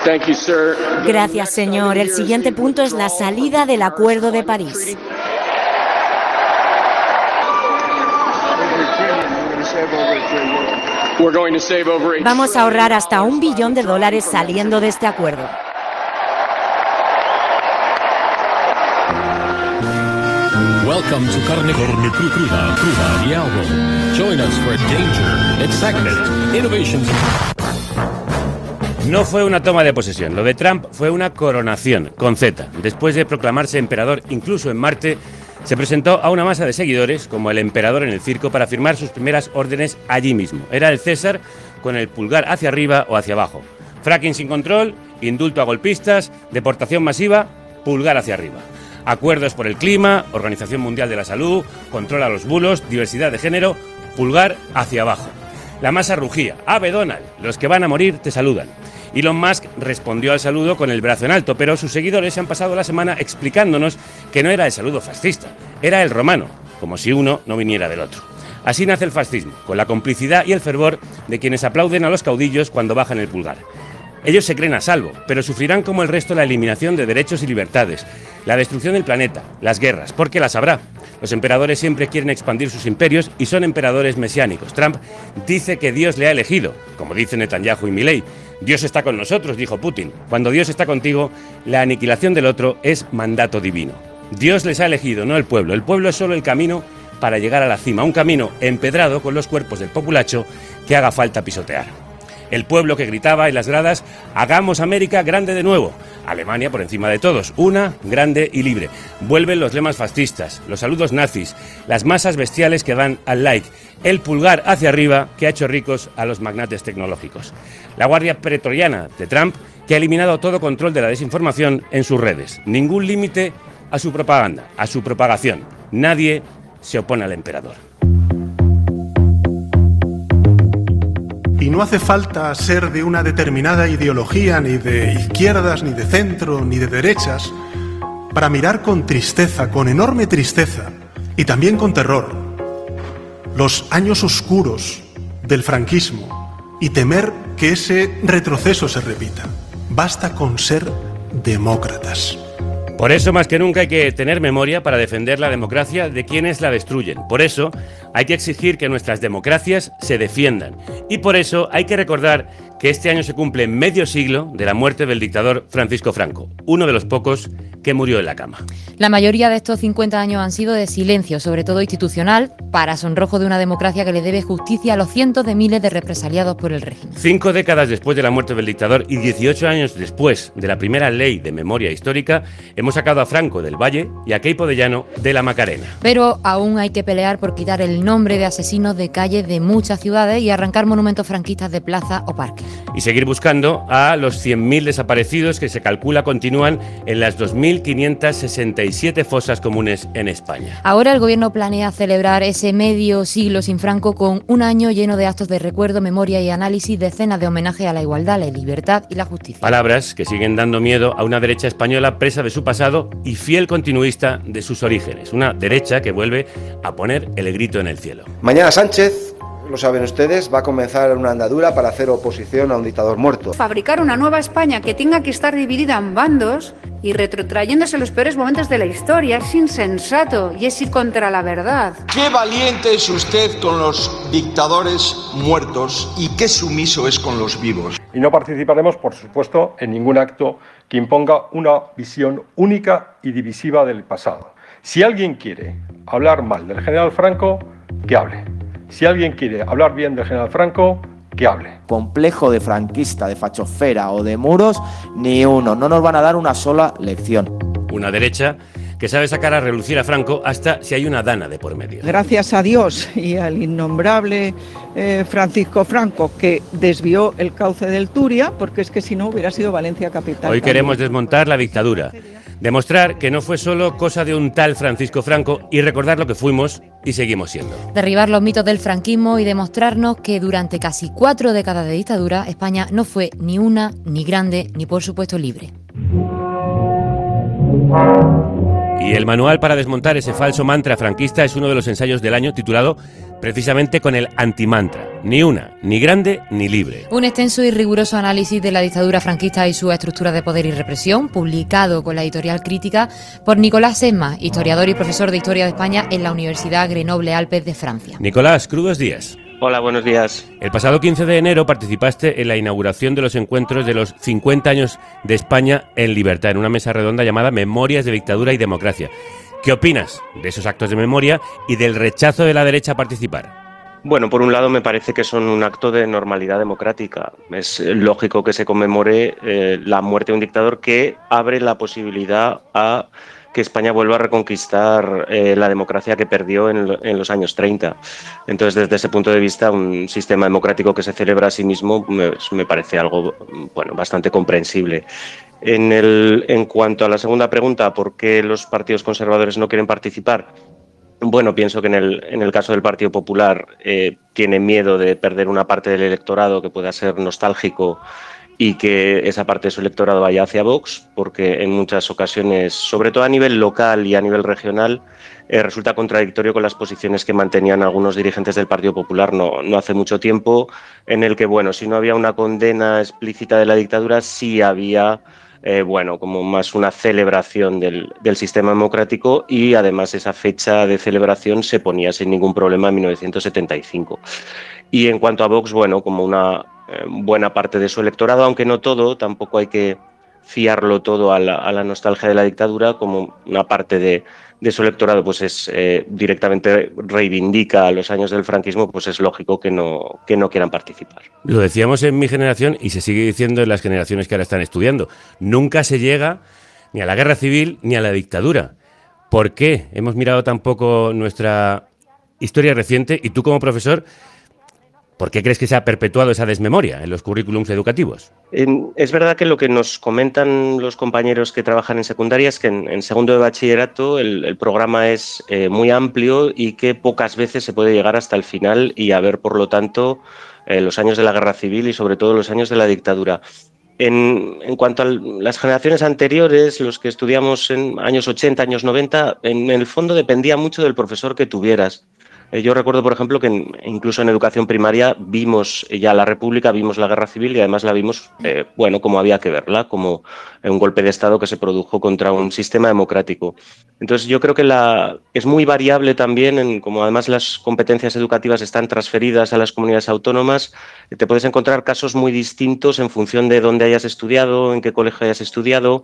Gracias, señor. El siguiente punto es la salida del Acuerdo de París. Vamos a ahorrar hasta $1 billón saliendo de este acuerdo. Welcome to Carne Cruda, the album. Join us for danger, excitement, innovations. No fue una toma de posesión. Lo de Trump fue una coronación, con Z. Después de proclamarse emperador, incluso en Marte, se presentó a una masa de seguidores, como el emperador en el circo, para firmar sus primeras órdenes allí mismo. Era el César con el pulgar hacia arriba o hacia abajo. Fracking sin control, indulto a golpistas, deportación masiva, pulgar hacia arriba. Acuerdos por el clima, Organización Mundial de la Salud, control a los bulos, diversidad de género, pulgar hacia abajo. La masa rugía. ¡Ave Donald! Los que van a morir te saludan. Elon Musk respondió al saludo con el brazo en alto, pero sus seguidores se han pasado la semana explicándonos que no era el saludo fascista, era el romano, como si uno no viniera del otro. Así nace el fascismo, con la complicidad y el fervor de quienes aplauden a los caudillos cuando bajan el pulgar. Ellos se creen a salvo, pero sufrirán como el resto la eliminación de derechos y libertades, la destrucción del planeta, las guerras, porque las habrá. Los emperadores siempre quieren expandir sus imperios y son emperadores mesiánicos. Trump dice que Dios le ha elegido, como dicen Netanyahu y Milei. Dios está con nosotros, dijo Putin. Cuando Dios está contigo, la aniquilación del otro es mandato divino. Dios les ha elegido, no el pueblo. El pueblo es solo el camino para llegar a la cima, un camino empedrado con los cuerpos del populacho que haga falta pisotear. El pueblo que gritaba en las gradas: hagamos América grande de nuevo. Alemania por encima de todos, una, grande y libre. Vuelven los lemas fascistas, los saludos nazis, las masas bestiales que dan al like, el pulgar hacia arriba que ha hecho ricos a los magnates tecnológicos. La guardia pretoriana de Trump, que ha eliminado todo control de la desinformación en sus redes. Ningún límite a su propaganda, a su propagación. Nadie se opone al emperador. Y no hace falta ser de una determinada ideología, ni de izquierdas, ni de centro, ni de derechas, para mirar con tristeza, con enorme tristeza, y también con terror, los años oscuros del franquismo y temer que ese retroceso se repita. Basta con ser demócratas. Por eso, más que nunca, hay que tener memoria para defender la democracia de quienes la destruyen. Por eso, hay que exigir que nuestras democracias se defiendan. Y por eso, hay que recordar que este año se cumple medio siglo de la muerte del dictador Francisco Franco, uno de los pocos que murió en la cama. La mayoría de estos 50 años han sido de silencio, sobre todo institucional, para sonrojo de una democracia que le debe justicia a los cientos de miles de represaliados por el régimen. 5 décadas después de la muerte del dictador y 18 años después de la primera ley de memoria histórica, hemos sacado a Franco del Valle y a Queipo de Llano de la Macarena. Pero aún hay que pelear por quitar el nombre de asesinos de calles de muchas ciudades y arrancar monumentos franquistas de plaza o parques. Y seguir buscando a los 100.000 desaparecidos que se calcula continúan en las 2.567 fosas comunes en España. Ahora el gobierno planea celebrar ese medio siglo sin Franco con un año lleno de actos de recuerdo, memoria y análisis, decenas de homenajes a la igualdad, la libertad y la justicia. Palabras que siguen dando miedo a una derecha española presa de su pasado y fiel continuista de sus orígenes. Una derecha que vuelve a poner el grito en el cielo. Mañana Sánchez, lo saben ustedes, va a comenzar una andadura para hacer oposición a un dictador muerto. Fabricar una nueva España que tenga que estar dividida en bandos y retrotrayéndose los peores momentos de la historia es insensato y es ir contra la verdad. Qué valiente es usted con los dictadores muertos y qué sumiso es con los vivos. Y no participaremos, por supuesto, en ningún acto que imponga una visión única y divisiva del pasado. Si alguien quiere hablar mal del general Franco, que hable. Si alguien quiere hablar bien del general Franco, que hable. Complejo de franquista, de fachosfera o de muros, ni uno. No nos van a dar una sola lección. Una derecha que sabe sacar a relucir a Franco hasta si hay una dana de por medio. Gracias a Dios y al innombrable Francisco Franco, que desvió el cauce del Turia, porque es que si no hubiera sido Valencia capital. Hoy queremos desmontar la dictadura, demostrar que no fue solo cosa de un tal Francisco Franco y recordar lo que fuimos y seguimos siendo. Derribar los mitos del franquismo y demostrarnos que durante casi 4 décadas de dictadura, España no fue ni una, ni grande, ni por supuesto libre. Y el manual para desmontar ese falso mantra franquista es uno de los ensayos del año titulado precisamente con el antimantra. Ni una, ni grande, ni libre. Un extenso y riguroso análisis de la dictadura franquista y sus estructuras de poder y represión, publicado con la editorial Crítica por Nicolás Sesma, historiador y profesor de Historia de España en la Universidad Grenoble-Alpes de Francia. Nicolás, crudos días. Hola, buenos días. El pasado 15 de enero participaste en la inauguración de los encuentros de los 50 años de España en libertad, en una mesa redonda llamada Memorias de Dictadura y Democracia. ¿Qué opinas de esos actos de memoria y del rechazo de la derecha a participar? Bueno, por un lado me parece que son un acto de normalidad democrática. Es lógico que se conmemore la muerte de un dictador que abre la posibilidad a que España vuelva a reconquistar la democracia que perdió en los años 30. Entonces, desde ese punto de vista, un sistema democrático que se celebra a sí mismo me parece algo bastante comprensible. En cuanto a la segunda pregunta, ¿por qué los partidos conservadores no quieren participar? Bueno, pienso que en el caso del Partido Popular tiene miedo de perder una parte del electorado que pueda ser nostálgico y que esa parte de su electorado vaya hacia Vox, porque en muchas ocasiones, sobre todo a nivel local y a nivel regional, resulta contradictorio con las posiciones que mantenían algunos dirigentes del Partido Popular no hace mucho tiempo, en el que, bueno, si no había una condena explícita de la dictadura, sí había como más una celebración del sistema democrático, y además esa fecha de celebración se ponía sin ningún problema en 1975. Y en cuanto a Vox, bueno, como una buena parte de su electorado, aunque no todo, tampoco hay que fiarlo todo a la nostalgia de la dictadura, como una parte de su electorado pues directamente reivindica los años del franquismo, pues es lógico que no quieran participar. Lo decíamos en mi generación y se sigue diciendo en las generaciones que ahora están estudiando. Nunca se llega ni a la guerra civil ni a la dictadura. ¿Por qué hemos mirado tan poco nuestra historia reciente? Y tú, como profesor, ¿por qué crees que se ha perpetuado esa desmemoria en los currículums educativos? Es verdad que lo que nos comentan los compañeros que trabajan en secundaria es que en segundo de bachillerato el programa es muy amplio y que pocas veces se puede llegar hasta el final y a ver, por lo tanto, los años de la guerra civil y sobre todo los años de la dictadura. En cuanto a las generaciones anteriores, los que estudiamos en años 80, años 90, en el fondo dependía mucho del profesor que tuvieras. Yo recuerdo, por ejemplo, que incluso en educación primaria vimos ya la República, vimos la Guerra Civil y además la vimos, como había que verla, como un golpe de Estado que se produjo contra un sistema democrático. Entonces yo creo que es muy variable también, como además las competencias educativas están transferidas a las comunidades autónomas, te puedes encontrar casos muy distintos en función de dónde hayas estudiado, en qué colegio hayas estudiado,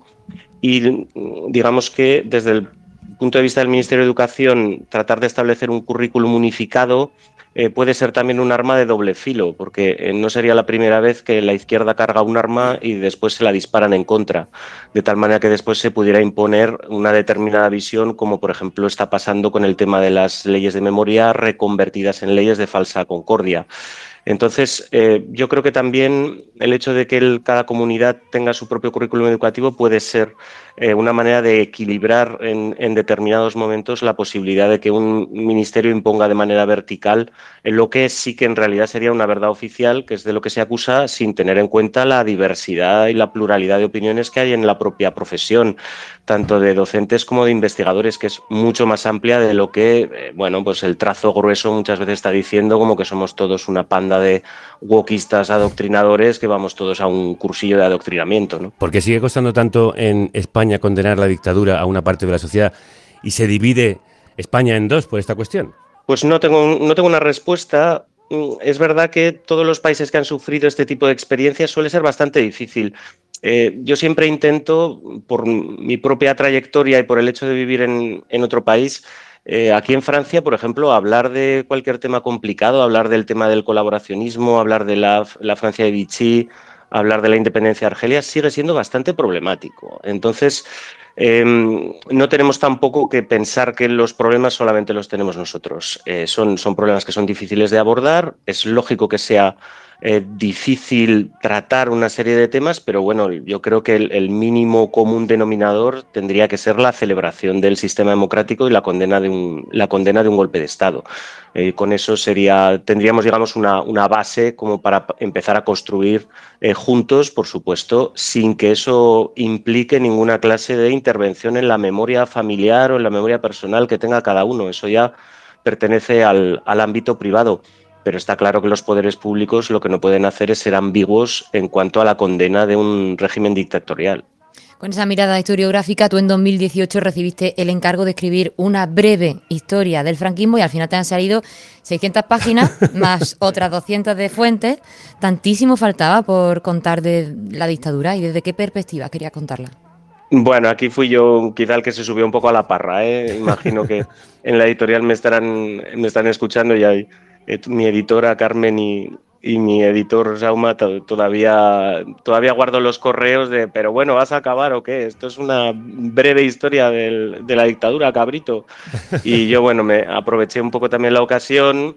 y digamos que desde el punto de vista del Ministerio de Educación, tratar de establecer un currículum unificado puede ser también un arma de doble filo, porque no sería la primera vez que la izquierda carga un arma y después se la disparan en contra, de tal manera que después se pudiera imponer una determinada visión, como por ejemplo está pasando con el tema de las leyes de memoria reconvertidas en leyes de falsa concordia. Entonces, yo creo que también el hecho de que cada comunidad tenga su propio currículum educativo puede ser una manera de equilibrar en determinados momentos la posibilidad de que un ministerio imponga de manera vertical lo que sí que en realidad sería una verdad oficial, que es de lo que se acusa, sin tener en cuenta la diversidad y la pluralidad de opiniones que hay en la propia profesión, tanto de docentes como de investigadores, que es mucho más amplia de lo que, pues el trazo grueso muchas veces está diciendo, como que somos todos una panda de wokistas adoctrinadores que vamos todos a un cursillo de adoctrinamiento, ¿no? ¿Por qué sigue costando tanto en España condenar la dictadura a una parte de la sociedad y se divide España en dos por esta cuestión? Pues no tengo una respuesta. Es verdad que todos los países que han sufrido este tipo de experiencias suele ser bastante difícil. Yo siempre intento, por mi propia trayectoria y por el hecho de vivir en otro país, aquí en Francia, por ejemplo, hablar de cualquier tema complicado, hablar del tema del colaboracionismo, hablar de la Francia de Vichy, hablar de la independencia de Argelia, sigue siendo bastante problemático. Entonces, no tenemos tampoco que pensar que los problemas solamente los tenemos nosotros. Son problemas que son difíciles de abordar. Es lógico que sea difícil tratar una serie de temas, pero bueno, yo creo que el mínimo común denominador tendría que ser la celebración del sistema democrático y la condena de un golpe de Estado. Con eso tendríamos, digamos, una base como para empezar a construir juntos, por supuesto, sin que eso implique ninguna clase de intervención en la memoria familiar o en la memoria personal que tenga cada uno. Eso ya pertenece al ámbito privado. Pero está claro que los poderes públicos lo que no pueden hacer es ser ambiguos en cuanto a la condena de un régimen dictatorial. Con esa mirada historiográfica, tú en 2018 recibiste el encargo de escribir una breve historia del franquismo y al final te han salido 600 páginas más otras 200 de fuentes. Tantísimo faltaba por contar de la dictadura. ¿Y desde qué perspectiva querías contarla? Bueno, aquí fui yo quizá el que se subió un poco a la parra, ¿eh? Imagino que en la editorial me están escuchando y hay mi editora Carmen y mi editor Jaume todavía guardo los correos de pero bueno, ¿vas a acabar o qué? Esto es una breve historia de la dictadura, cabrito. Y yo, bueno, me aproveché un poco también la ocasión,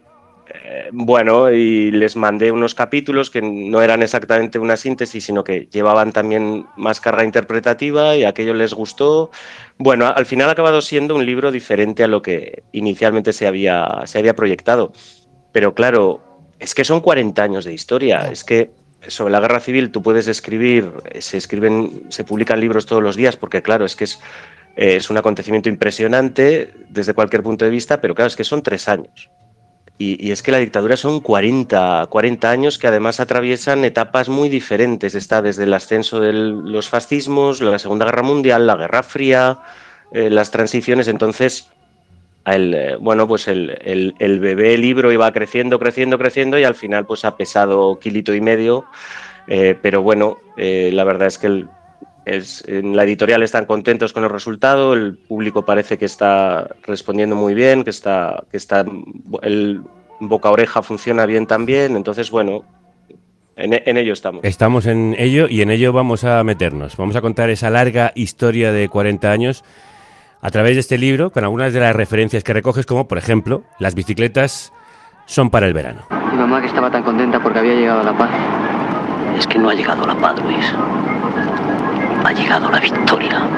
y les mandé unos capítulos que no eran exactamente una síntesis, sino que llevaban también más carga interpretativa y a aquello les gustó. Bueno, al final ha acabado siendo un libro diferente a lo que inicialmente se había proyectado. Pero claro, es que son 40 años de historia. Es que sobre la guerra civil tú puedes escribir, se publican libros todos los días, porque claro, es que es un acontecimiento impresionante desde cualquier punto de vista, pero claro, es que son 3 años. Y es que la dictadura son 40 años que además atraviesan etapas muy diferentes. Está desde el ascenso de los fascismos, la Segunda Guerra Mundial, la Guerra Fría, las transiciones. Entonces, el bebé libro iba creciendo y al final pues ha pesado 1,5 kilos. Pero bueno, la verdad es que en la editorial están contentos con el resultado, el público parece que está respondiendo muy bien, que el boca a oreja funciona bien también, entonces bueno, en ello estamos. Estamos en ello y en ello vamos a meternos. Vamos a contar esa larga historia de 40 años a través de este libro, con algunas de las referencias que recoges, como por ejemplo, las bicicletas son para el verano. Mi mamá, que estaba tan contenta porque había llegado la paz. Es que no ha llegado la paz, Luis. Ha llegado la victoria.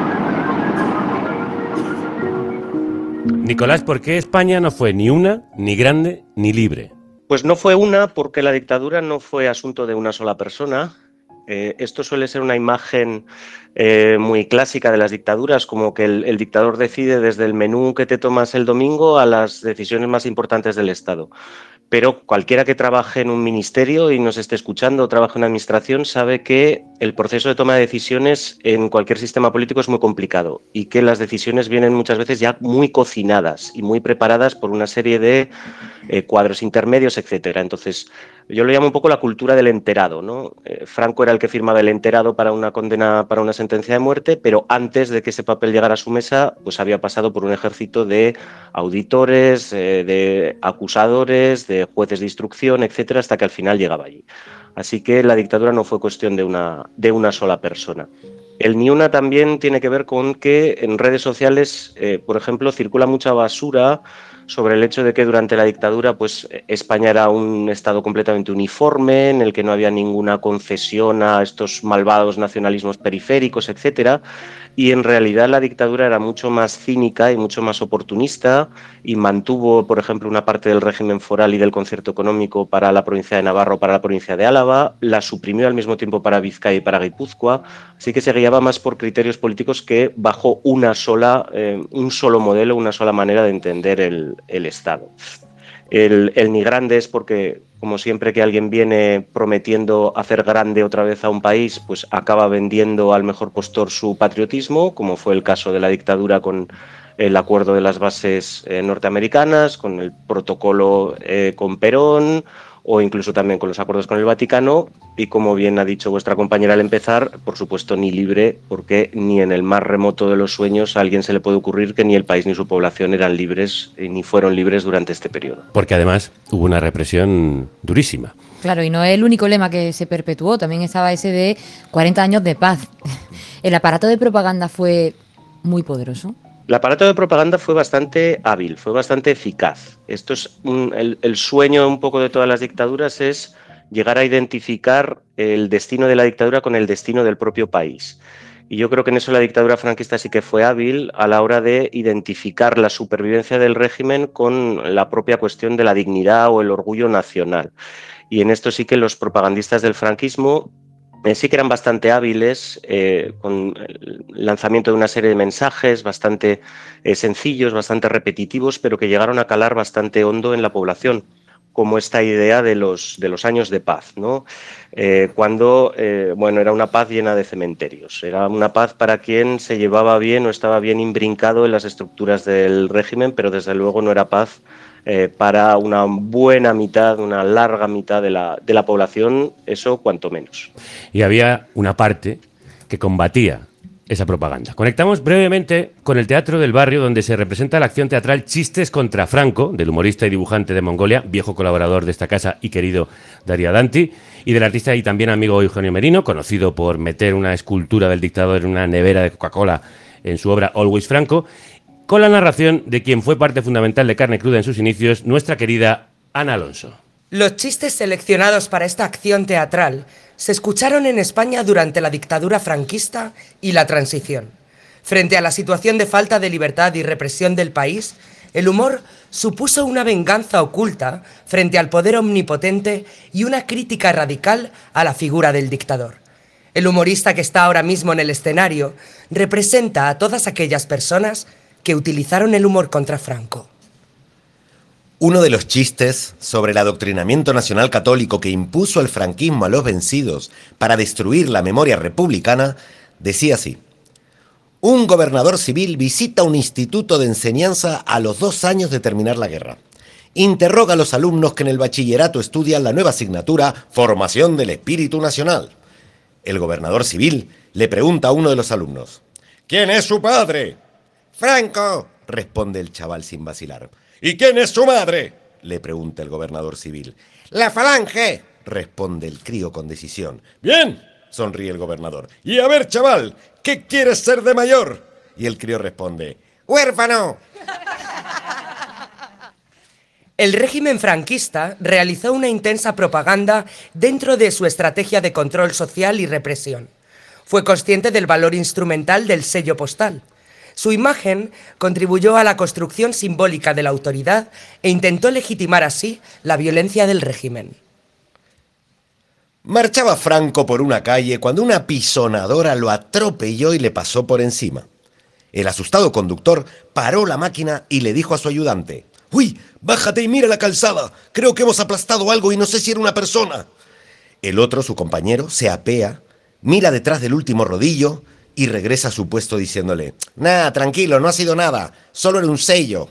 Nicolás, ¿por qué España no fue ni una, ni grande, ni libre? Pues no fue una, porque la dictadura no fue asunto de una sola persona. Esto suele ser una imagen muy clásica de las dictaduras, como que el dictador decide desde el menú que te tomas el domingo a las decisiones más importantes del Estado. Pero cualquiera que trabaje en un ministerio y nos esté escuchando o trabaje en administración sabe que el proceso de toma de decisiones en cualquier sistema político es muy complicado y que las decisiones vienen muchas veces ya muy cocinadas y muy preparadas por una serie de cuadros intermedios, etcétera. Entonces, yo lo llamo un poco la cultura del enterado, ¿no? Franco era el que firmaba el enterado para una condena, para una sentencia de muerte, pero antes de que ese papel llegara a su mesa, pues había pasado por un ejército de auditores, de acusadores, de jueces de instrucción, etcétera, hasta que al final llegaba allí. Así que la dictadura no fue cuestión de una sola persona. El ni una también tiene que ver con que en redes sociales, por ejemplo, circula mucha basura sobre el hecho de que durante la dictadura pues España era un estado completamente uniforme, en el que no había ninguna concesión a estos malvados nacionalismos periféricos, etcétera. Y en realidad la dictadura era mucho más cínica y mucho más oportunista y mantuvo, por ejemplo, una parte del régimen foral y del concierto económico para la provincia de Navarra o para la provincia de Álava, la suprimió al mismo tiempo para Vizcaya y para Guipúzcoa, así que se guiaba más por criterios políticos que bajo un solo modelo, una sola manera de entender el Estado. El ni grande es porque, como siempre que alguien viene prometiendo hacer grande otra vez a un país, pues acaba vendiendo al mejor postor su patriotismo, como fue el caso de la dictadura con el acuerdo de las bases norteamericanas, con el protocolo con Perón, o incluso también con los acuerdos con el Vaticano, y como bien ha dicho vuestra compañera al empezar, por supuesto ni libre, porque ni en el más remoto de los sueños a alguien se le puede ocurrir que ni el país ni su población eran libres, ni fueron libres durante este periodo. Porque además hubo una represión durísima. Claro, y no es el único lema que se perpetuó, también estaba ese de 40 años de paz. ¿El aparato de propaganda fue muy poderoso? El aparato de propaganda fue bastante hábil, fue bastante eficaz. Esto es el sueño un poco de todas las dictaduras, es llegar a identificar el destino de la dictadura con el destino del propio país. Y yo creo que en eso la dictadura franquista sí que fue hábil a la hora de identificar la supervivencia del régimen con la propia cuestión de la dignidad o el orgullo nacional. Y en esto sí que los propagandistas del franquismo sí que eran bastante hábiles con el lanzamiento de una serie de mensajes bastante sencillos, bastante repetitivos, pero que llegaron a calar bastante hondo en la población, como esta idea de los años de paz, ¿no? Cuando era una paz llena de cementerios, era una paz para quien se llevaba bien o estaba bien imbrincado en las estructuras del régimen, pero desde luego no era paz para una buena mitad, una larga mitad de la población, eso cuanto menos. Y había una parte que combatía esa propaganda. Conectamos brevemente con el Teatro del Barrio, donde se representa la acción teatral Chistes contra Franco, del humorista y dibujante de Mongolia, viejo colaborador de esta casa y querido Darío Danti, y del artista y también amigo Eugenio Merino, conocido por meter una escultura del dictador en una nevera de Coca-Cola en su obra Always Franco, con la narración de quien fue parte fundamental de Carne Cruda en sus inicios, nuestra querida Ana Alonso. Los chistes seleccionados para esta acción teatral se escucharon en España durante la dictadura franquista y la transición. Frente a la situación de falta de libertad y represión del país, el humor supuso una venganza oculta frente al poder omnipotente y una crítica radical a la figura del dictador. El humorista que está ahora mismo en el escenario representa a todas aquellas personas que utilizaron el humor contra Franco. Uno de los chistes sobre el adoctrinamiento nacional católico que impuso el franquismo a los vencidos para destruir la memoria republicana decía así: un gobernador civil visita un instituto de enseñanza a los 2 años de terminar la guerra. Interroga a los alumnos que en el bachillerato estudian la nueva asignatura Formación del Espíritu Nacional. El gobernador civil le pregunta a uno de los alumnos: ¿quién es su padre? Franco, responde el chaval sin vacilar. ¿Y quién es su madre?, le pregunta el gobernador civil. La Falange, responde el crío con decisión. Bien, sonríe el gobernador. Y a ver, chaval, ¿qué quieres ser de mayor? Y el crío responde: ¡huérfano! El régimen franquista realizó una intensa propaganda dentro de su estrategia de control social y represión. Fue consciente del valor instrumental del sello postal. Su imagen contribuyó a la construcción simbólica de la autoridad e intentó legitimar así la violencia del régimen. Marchaba Franco por una calle cuando una pisonadora lo atropelló y le pasó por encima. El asustado conductor paró la máquina y le dijo a su ayudante: ¡Uy! ¡Bájate y mira la calzada! Creo que hemos aplastado algo y no sé si era una persona. El otro, su compañero, se apea, mira detrás del último rodillo y regresa a su puesto diciéndole: Nah, tranquilo, no ha sido nada, solo era un sello.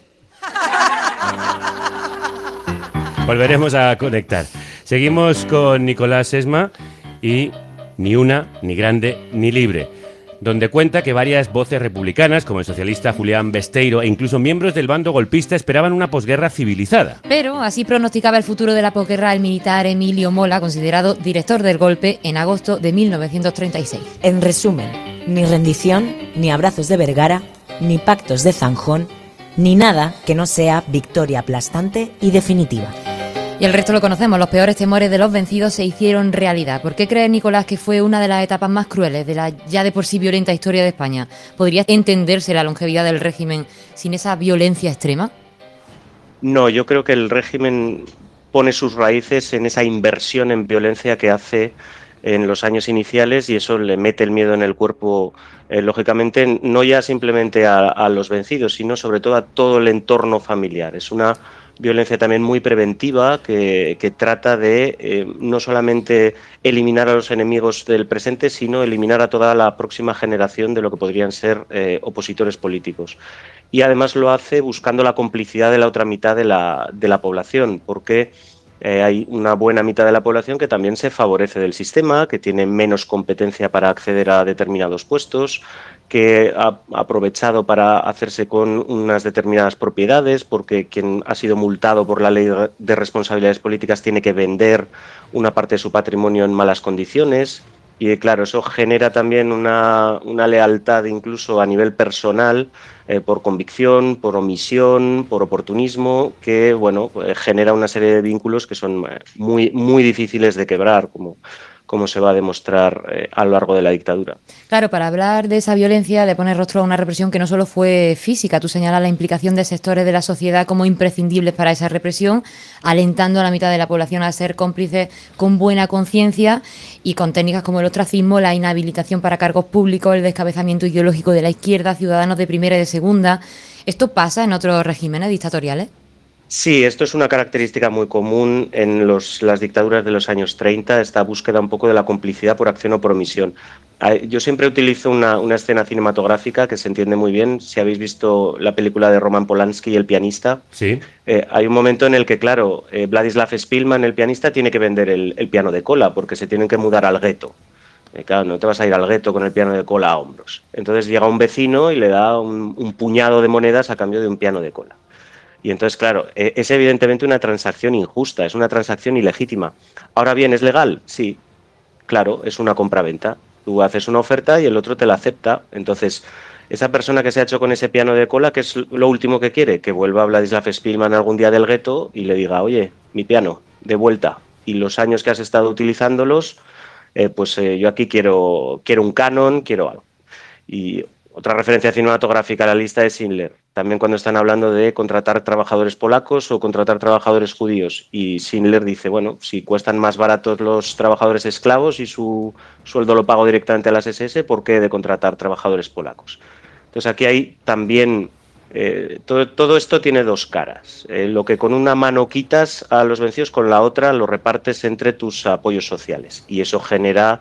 Volveremos a conectar. Seguimos con Nicolás Sesma y Ni una, ni grande, ni libre, donde cuenta que varias voces republicanas, como el socialista Julián Besteiro e incluso miembros del bando golpista, esperaban una posguerra civilizada. Pero así pronosticaba el futuro de la posguerra el militar Emilio Mola, considerado director del golpe en agosto de 1936. En resumen, ni rendición, ni abrazos de Vergara, ni pactos de Zanjón, ni nada que no sea victoria aplastante y definitiva. Y el resto lo conocemos, los peores temores de los vencidos se hicieron realidad. ¿Por qué cree Nicolás que fue una de las etapas más crueles de la ya de por sí violenta historia de España? ¿Podría entenderse la longevidad del régimen sin esa violencia extrema? No, yo creo que el régimen pone sus raíces en esa inversión en violencia que hace en los años iniciales, y eso le mete el miedo en el cuerpo, lógicamente, no ya simplemente a los vencidos, sino sobre todo a todo el entorno familiar. Es una violencia también muy preventiva que trata de no solamente eliminar a los enemigos del presente, sino eliminar a toda la próxima generación de lo que podrían ser opositores políticos. Y además lo hace buscando la complicidad de la otra mitad de la población, porque hay una buena mitad de la población que también se favorece del sistema, que tiene menos competencia para acceder a determinados puestos, que ha aprovechado para hacerse con unas determinadas propiedades, porque quien ha sido multado por la ley de responsabilidades políticas tiene que vender una parte de su patrimonio en malas condiciones. Y claro, eso genera también una lealtad incluso a nivel personal, por convicción, por omisión, por oportunismo, que bueno, genera una serie de vínculos que son muy, muy difíciles de quebrar, como se va a demostrar a lo largo de la dictadura. Claro, para hablar de esa violencia, de poner rostro a una represión que no solo fue física, tú señalas la implicación de sectores de la sociedad como imprescindibles para esa represión, alentando a la mitad de la población a ser cómplices con buena conciencia y con técnicas como el ostracismo, la inhabilitación para cargos públicos, el descabezamiento ideológico de la izquierda, ciudadanos de primera y de segunda. ¿Esto pasa en otros regímenes dictatoriales? Sí, esto es una característica muy común en las dictaduras de los años 30, esta búsqueda un poco de la complicidad por acción o por omisión. Yo siempre utilizo una escena cinematográfica que se entiende muy bien. Si habéis visto la película de Roman Polanski, El pianista, sí. Hay un momento en el que, claro, Vladislav Spilman, el pianista, tiene que vender el piano de cola porque se tienen que mudar al gueto. Claro, no te vas a ir al gueto con el piano de cola a hombros. Entonces llega un vecino y le da un puñado de monedas a cambio de un piano de cola. Y entonces, claro, es evidentemente una transacción injusta, es una transacción ilegítima. Ahora bien, ¿es legal? Sí, claro, es una compraventa. Tú haces una oferta y el otro te la acepta. Entonces, esa persona que se ha hecho con ese piano de cola, ¿qué es lo último que quiere? Que vuelva Vladislav Spilman algún día del gueto y le diga, oye, mi piano, de vuelta. Y los años que has estado utilizándolos, yo aquí quiero un canon, quiero algo. Y otra referencia cinematográfica a la lista es Schindler. También cuando están hablando de contratar trabajadores polacos o contratar trabajadores judíos. Y Schindler dice, bueno, si cuestan más baratos los trabajadores esclavos y su sueldo lo pago directamente a las SS, ¿por qué he de contratar trabajadores polacos? Entonces aquí hay también... todo esto tiene dos caras. Lo que con una mano quitas a los vencidos, con la otra lo repartes entre tus apoyos sociales. Y eso genera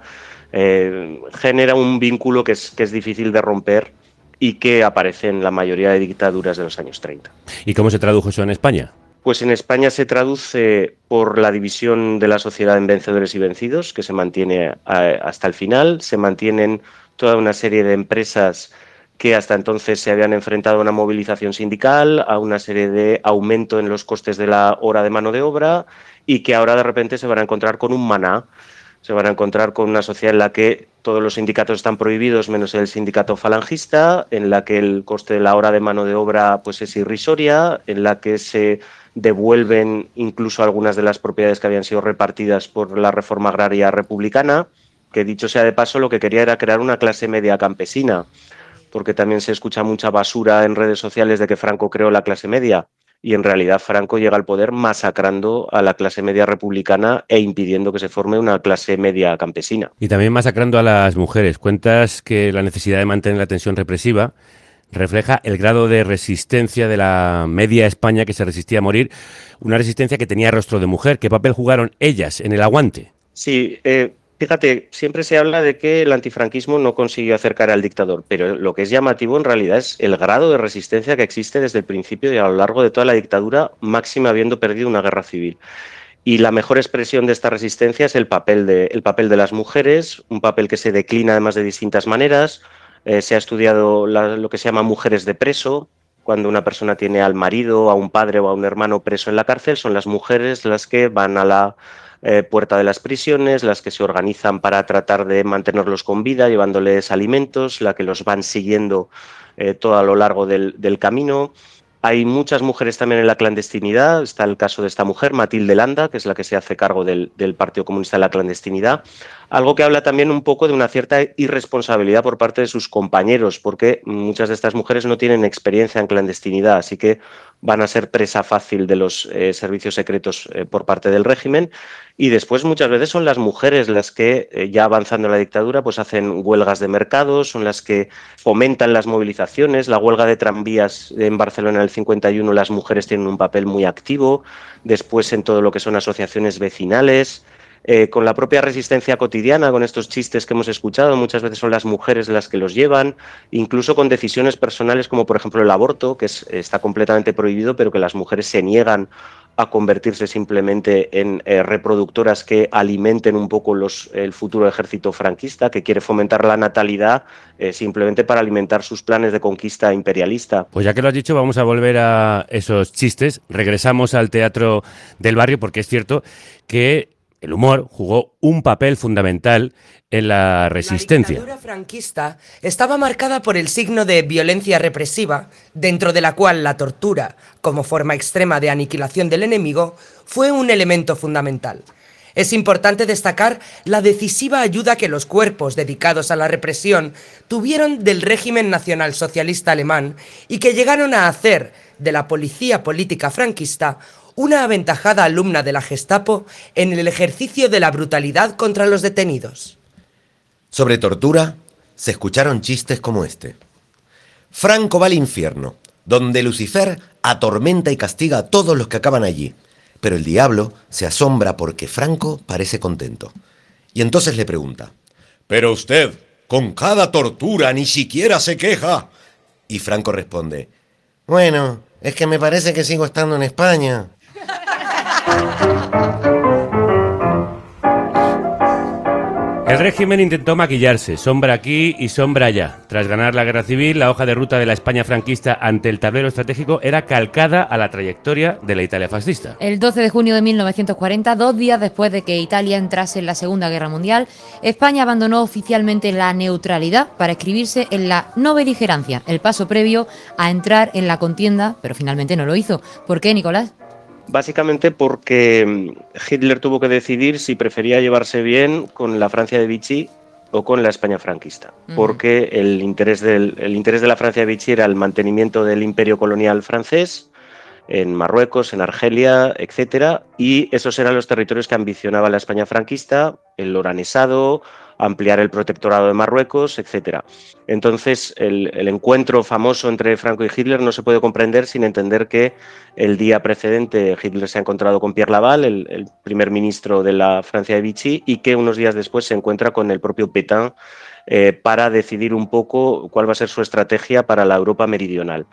un vínculo que es difícil de romper y que aparece en la mayoría de dictaduras de los años 30. ¿Y cómo se tradujo eso en España? Pues en España se traduce por la división de la sociedad en vencedores y vencidos, que se mantiene hasta el final. Se mantienen toda una serie de empresas que hasta entonces se habían enfrentado a una movilización sindical, a una serie de aumento en los costes de la hora de mano de obra y que ahora de repente se van a encontrar con un maná. Se van a encontrar con una sociedad en la que todos los sindicatos están prohibidos menos el sindicato falangista, en la que el coste de la hora de mano de obra pues es irrisoria, en la que se devuelven incluso algunas de las propiedades que habían sido repartidas por la reforma agraria republicana, que dicho sea de paso lo que quería era crear una clase media campesina, porque también se escucha mucha basura en redes sociales de que Franco creó la clase media. Y en realidad Franco llega al poder masacrando a la clase media republicana e impidiendo que se forme una clase media campesina. Y también masacrando a las mujeres. Cuentas que la necesidad de mantener la tensión represiva refleja el grado de resistencia de la media España que se resistía a morir, una resistencia que tenía rostro de mujer. ¿Qué papel jugaron ellas en el aguante? Sí, fíjate, siempre se habla de que el antifranquismo no consiguió acercar al dictador, pero lo que es llamativo en realidad es el grado de resistencia que existe desde el principio y a lo largo de toda la dictadura, máxima habiendo perdido una guerra civil. Y la mejor expresión de esta resistencia es el papel de las mujeres, un papel que se declina además de distintas maneras. Se ha estudiado lo que se llama mujeres de preso. Cuando una persona tiene al marido, a un padre o a un hermano preso en la cárcel, son las mujeres las que van a la puerta de las prisiones, las que se organizan para tratar de mantenerlos con vida, llevándoles alimentos, las que los van siguiendo todo a lo largo del camino. Hay muchas mujeres también en la clandestinidad. Está el caso de esta mujer, Matilde Landa, que es la que se hace cargo del Partido Comunista en la clandestinidad. Algo que habla también un poco de una cierta irresponsabilidad por parte de sus compañeros, porque muchas de estas mujeres no tienen experiencia en clandestinidad, así que van a ser presa fácil de los servicios secretos por parte del régimen. Y después muchas veces son las mujeres las que, ya avanzando en la dictadura, pues hacen huelgas de mercados, son las que fomentan las movilizaciones. La huelga de tranvías en Barcelona en el 51, las mujeres tienen un papel muy activo. Después en todo lo que son asociaciones vecinales. Con la propia resistencia cotidiana, con estos chistes que hemos escuchado, muchas veces son las mujeres las que los llevan, incluso con decisiones personales como por ejemplo el aborto, que está completamente prohibido, pero que las mujeres se niegan a convertirse simplemente en reproductoras que alimenten un poco el futuro ejército franquista, que quiere fomentar la natalidad simplemente para alimentar sus planes de conquista imperialista. Pues ya que lo has dicho, vamos a volver a esos chistes. Regresamos al teatro del barrio, porque es cierto que el humor jugó un papel fundamental en la resistencia. La dictadura franquista estaba marcada por el signo de violencia represiva, dentro de la cual la tortura, como forma extrema de aniquilación del enemigo, fue un elemento fundamental. Es importante destacar la decisiva ayuda que los cuerpos dedicados a la represión tuvieron del régimen nacionalsocialista alemán y que llegaron a hacer de la policía política franquista una aventajada alumna de la Gestapo en el ejercicio de la brutalidad contra los detenidos. Sobre tortura se escucharon chistes como este. Franco va al infierno, donde Lucifer atormenta y castiga a todos los que acaban allí. Pero el diablo se asombra porque Franco parece contento. Y entonces le pregunta: «Pero usted, con cada tortura, ni siquiera se queja». Y Franco responde: «Bueno, es que me parece que sigo estando en España». El régimen intentó maquillarse, sombra aquí y sombra allá. Tras ganar la guerra civil, la hoja de ruta de la España franquista ante el tablero estratégico era calcada a la trayectoria de la Italia fascista. El 12 de junio de 1940, 2 días después de que Italia entrase en la Segunda Guerra Mundial, España abandonó oficialmente la neutralidad para inscribirse en la no beligerancia, el paso previo a entrar en la contienda, pero finalmente no lo hizo. ¿Por qué, Nicolás? Básicamente porque Hitler tuvo que decidir si prefería llevarse bien con la Francia de Vichy o con la España franquista, porque el interés de la Francia de Vichy era el mantenimiento del imperio colonial francés en Marruecos, en Argelia, etcétera, y esos eran los territorios que ambicionaba la España franquista, el oranesado, ampliar el protectorado de Marruecos, etcétera. Entonces, el encuentro famoso entre Franco y Hitler no se puede comprender sin entender que el día precedente Hitler se ha encontrado con Pierre Laval, el primer ministro de la Francia de Vichy, y que unos días después se encuentra con el propio Pétain para decidir un poco cuál va a ser su estrategia para la Europa meridional.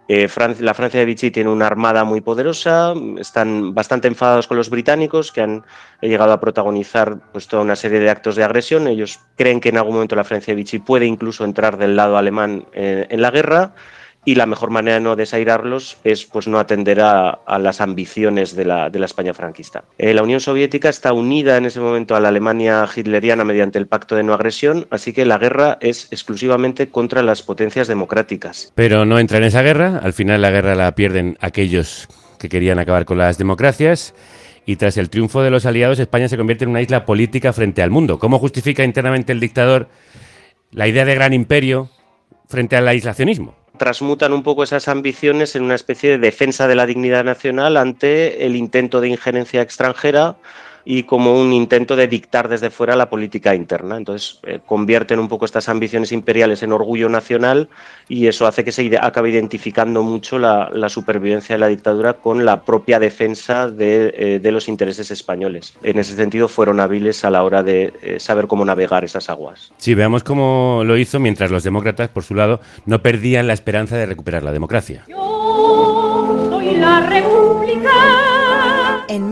La Francia de Vichy tiene una armada muy poderosa, están bastante enfadados con los británicos que han llegado a protagonizar pues, toda una serie de actos de agresión. Ellos creen que en algún momento la Francia de Vichy puede incluso entrar del lado alemán en la guerra, y la mejor manera de no desairarlos es pues, no atender a las ambiciones de la España franquista. La Unión Soviética está unida en ese momento a la Alemania hitleriana mediante el Pacto de No Agresión, así que la guerra es exclusivamente contra las potencias democráticas. Pero no entra en esa guerra, al final la guerra la pierden aquellos que querían acabar con las democracias, y tras el triunfo de los aliados, España se convierte en una isla política frente al mundo. ¿Cómo justifica internamente el dictador la idea de gran imperio frente al aislacionismo? Transmutan un poco esas ambiciones en una especie de defensa de la dignidad nacional ante el intento de injerencia extranjera y como un intento de dictar desde fuera la política interna. Entonces convierten un poco estas ambiciones imperiales en orgullo nacional, y eso hace que se acabe identificando mucho la supervivencia de la dictadura con la propia defensa de los intereses españoles. En ese sentido fueron hábiles a la hora de saber cómo navegar esas aguas. Sí, veamos cómo lo hizo mientras los demócratas, por su lado, no perdían la esperanza de recuperar la democracia. Yo soy la República. En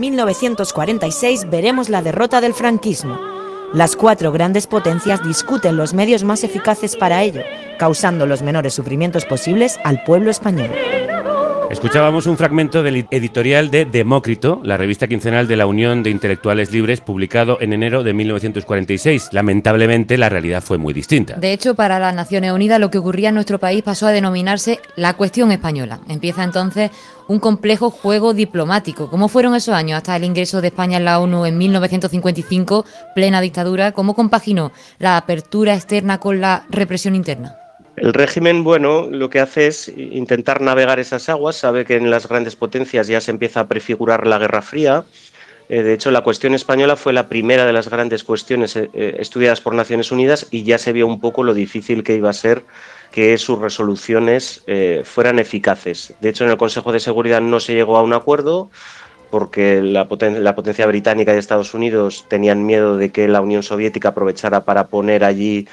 1946 veremos la derrota del franquismo. Las 4 grandes potencias discuten los medios más eficaces para ello, causando los menores sufrimientos posibles al pueblo español. Escuchábamos un fragmento del editorial de Demócrito, la revista quincenal de la Unión de Intelectuales Libres, publicado en enero de 1946. Lamentablemente, la realidad fue muy distinta. De hecho, para las Naciones Unidas, lo que ocurría en nuestro país pasó a denominarse la cuestión española. Empieza entonces un complejo juego diplomático. ¿Cómo fueron esos años hasta el ingreso de España en la ONU en 1955, plena dictadura? ¿Cómo compaginó la apertura externa con la represión interna? El régimen, bueno, lo que hace es intentar navegar esas aguas. Sabe que en las grandes potencias ya se empieza a prefigurar la Guerra Fría. De hecho, la cuestión española fue la primera de las grandes cuestiones estudiadas por Naciones Unidas, y ya se vio un poco lo difícil que iba a ser que sus resoluciones fueran eficaces. De hecho, en el Consejo de Seguridad no se llegó a un acuerdo, porque la potencia británica y Estados Unidos tenían miedo de que la Unión Soviética aprovechara para poner allí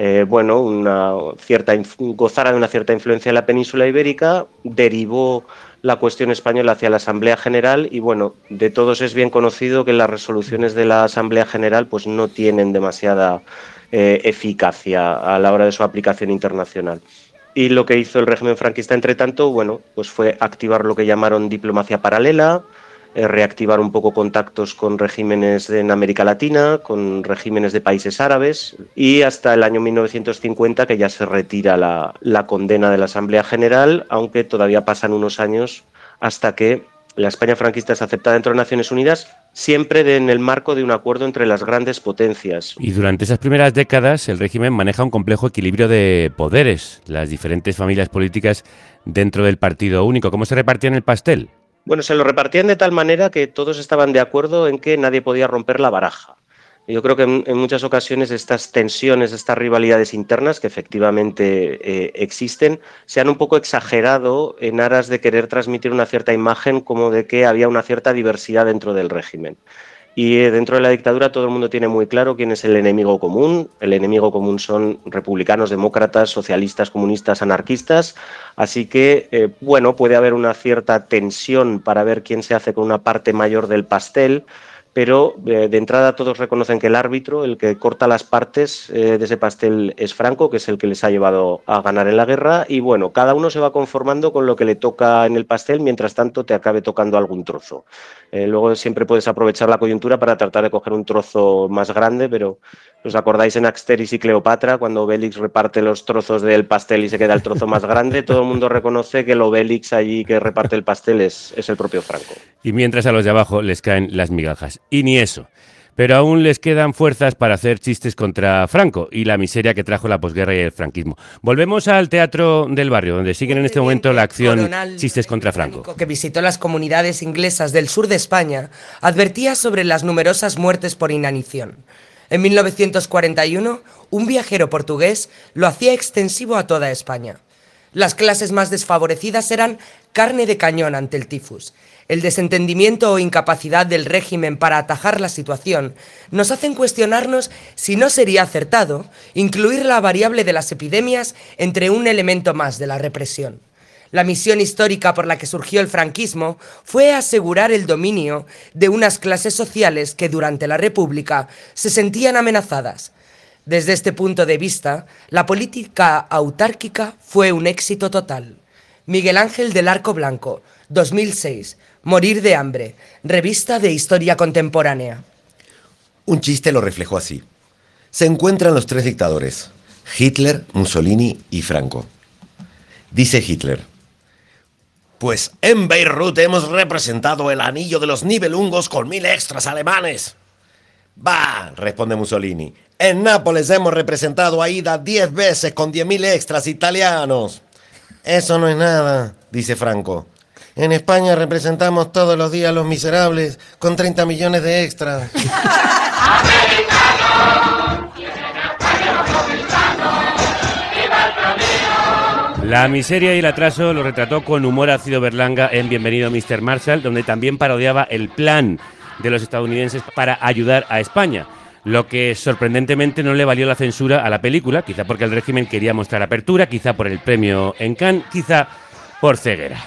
gozara de una cierta influencia en la península ibérica. Derivó la cuestión española hacia la Asamblea General, y bueno, de todos es bien conocido que las resoluciones de la Asamblea General pues no tienen demasiada eficacia a la hora de su aplicación internacional. Y lo que hizo el régimen franquista, entre tanto, bueno, pues fue activar lo que llamaron diplomacia paralela, reactivar un poco contactos con regímenes en América Latina, con regímenes de países árabes, y hasta el año 1950 que ya se retira la condena de la Asamblea General, aunque todavía pasan unos años hasta que la España franquista es aceptada dentro de Naciones Unidas, siempre en el marco de un acuerdo entre las grandes potencias. Y durante esas primeras décadas el régimen maneja un complejo equilibrio de poderes, las diferentes familias políticas dentro del partido único. ¿Cómo se repartían el pastel? Bueno, se lo repartían de tal manera que todos estaban de acuerdo en que nadie podía romper la baraja. Yo creo que en muchas ocasiones estas tensiones, estas rivalidades internas que efectivamente existen, se han un poco exagerado en aras de querer transmitir una cierta imagen como de que había una cierta diversidad dentro del régimen. Y dentro de la dictadura todo el mundo tiene muy claro quién es el enemigo común. El enemigo común son republicanos, demócratas, socialistas, comunistas, anarquistas. Así que, bueno, puede haber una cierta tensión para ver quién se hace con una parte mayor del pastel, pero de entrada todos reconocen que el árbitro, el que corta las partes de ese pastel, es Franco, que es el que les ha llevado a ganar en la guerra, y bueno, cada uno se va conformando con lo que le toca en el pastel, mientras tanto te acabe tocando algún trozo. Luego siempre puedes aprovechar la coyuntura para tratar de coger un trozo más grande, pero ¿os acordáis en Asterix y Cleopatra, cuando Obélix reparte los trozos del pastel y se queda el trozo más grande? Todo el mundo reconoce que el Obélix allí que reparte el pastel es el propio Franco. Y mientras a los de abajo les caen las migajas. Y ni eso. Pero aún les quedan fuerzas para hacer chistes contra Franco y la miseria que trajo la posguerra y el franquismo. Volvemos al Teatro del Barrio, donde siguen en este momento la acción Chistes contra Franco. Que visitó las comunidades inglesas del sur de España, advertía sobre las numerosas muertes por inanición. En 1941, un viajero portugués lo hacía extensivo a toda España. Las clases más desfavorecidas eran carne de cañón ante el tifus. El desentendimiento o incapacidad del régimen para atajar la situación nos hacen cuestionarnos si no sería acertado incluir la variable de las epidemias entre un elemento más de la represión. La misión histórica por la que surgió el franquismo fue asegurar el dominio de unas clases sociales que durante la República se sentían amenazadas. Desde este punto de vista, la política autárquica fue un éxito total. Miguel Ángel del Arco Blanco, 2006, Morir de hambre, revista de historia contemporánea. Un chiste lo reflejó así. Se encuentran los tres dictadores, Hitler, Mussolini y Franco. Dice Hitler: pues en Beirut hemos representado el anillo de los Nibelungos con 1000 extras alemanes. Bah, responde Mussolini, en Nápoles hemos representado a Aida 10 veces con 10.000 extras italianos. Eso no es nada, dice Franco. En España representamos todos los días a Los Miserables con 30 millones de extras. La miseria y el atraso lo retrató con humor ácido Berlanga en Bienvenido Mr. Marshall, donde también parodiaba el plan de los estadounidenses para ayudar a España, lo que sorprendentemente no le valió la censura a la película, quizá porque el régimen quería mostrar apertura, quizá por el premio en Cannes, quizá por ceguera.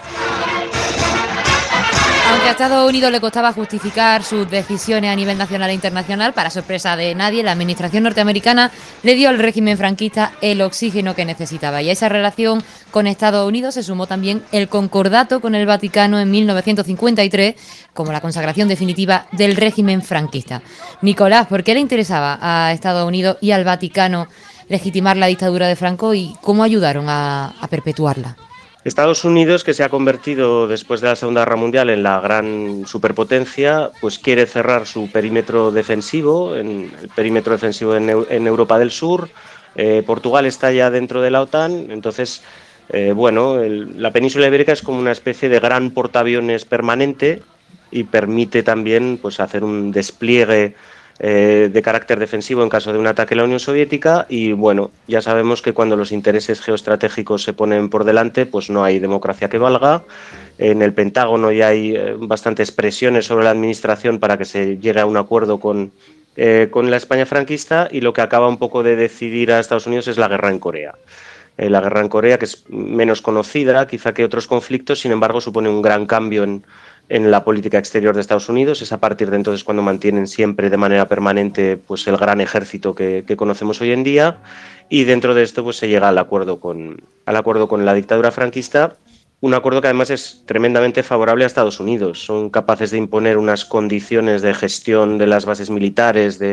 Aunque a Estados Unidos le costaba justificar sus decisiones a nivel nacional e internacional, para sorpresa de nadie, la administración norteamericana le dio al régimen franquista el oxígeno que necesitaba. Y a esa relación con Estados Unidos se sumó también el concordato con el Vaticano en 1953, como la consagración definitiva del régimen franquista. Nicolás, ¿por qué le interesaba a Estados Unidos y al Vaticano legitimar la dictadura de Franco y cómo ayudaron a perpetuarla? Estados Unidos, que se ha convertido después de la Segunda Guerra Mundial en la gran superpotencia, pues quiere cerrar su perímetro defensivo, el perímetro defensivo en Europa del Sur. Portugal está ya dentro de la OTAN, entonces, la península ibérica es como una especie de gran portaaviones permanente y permite también pues hacer un despliegue de carácter defensivo en caso de un ataque a la Unión Soviética. Y bueno, ya sabemos que cuando los intereses geoestratégicos se ponen por delante, pues no hay democracia que valga. En el Pentágono ya hay bastantes presiones sobre la administración para que se llegue a un acuerdo con la España franquista, y lo que acaba un poco de decidir a Estados Unidos es la guerra en Corea. La guerra en Corea, que es menos conocida quizá que otros conflictos, sin embargo supone un gran cambio en la política exterior de Estados Unidos. Es a partir de entonces cuando mantienen siempre de manera permanente pues el gran ejército que conocemos hoy en día, y dentro de esto pues se llega al acuerdo con la dictadura franquista, un acuerdo que además es tremendamente favorable a Estados Unidos. Son capaces de imponer unas condiciones de gestión de las bases militares, de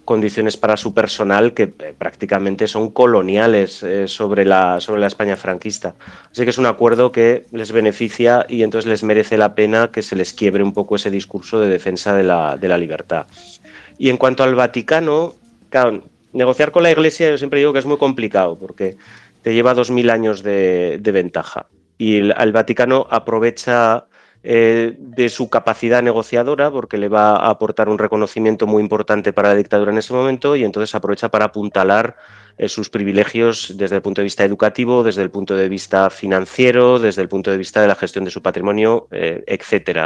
condiciones para su personal que prácticamente son coloniales sobre la España franquista. Así que es un acuerdo que les beneficia y entonces les merece la pena que se les quiebre un poco ese discurso de defensa de la libertad. Y en cuanto al Vaticano, claro, negociar con la Iglesia yo siempre digo que es muy complicado porque te lleva 2000 años de ventaja y el Vaticano aprovecha de su capacidad negociadora porque le va a aportar un reconocimiento muy importante para la dictadura en ese momento y entonces aprovecha para apuntalar sus privilegios desde el punto de vista educativo, desde el punto de vista financiero, desde el punto de vista de la gestión de su patrimonio, etcétera.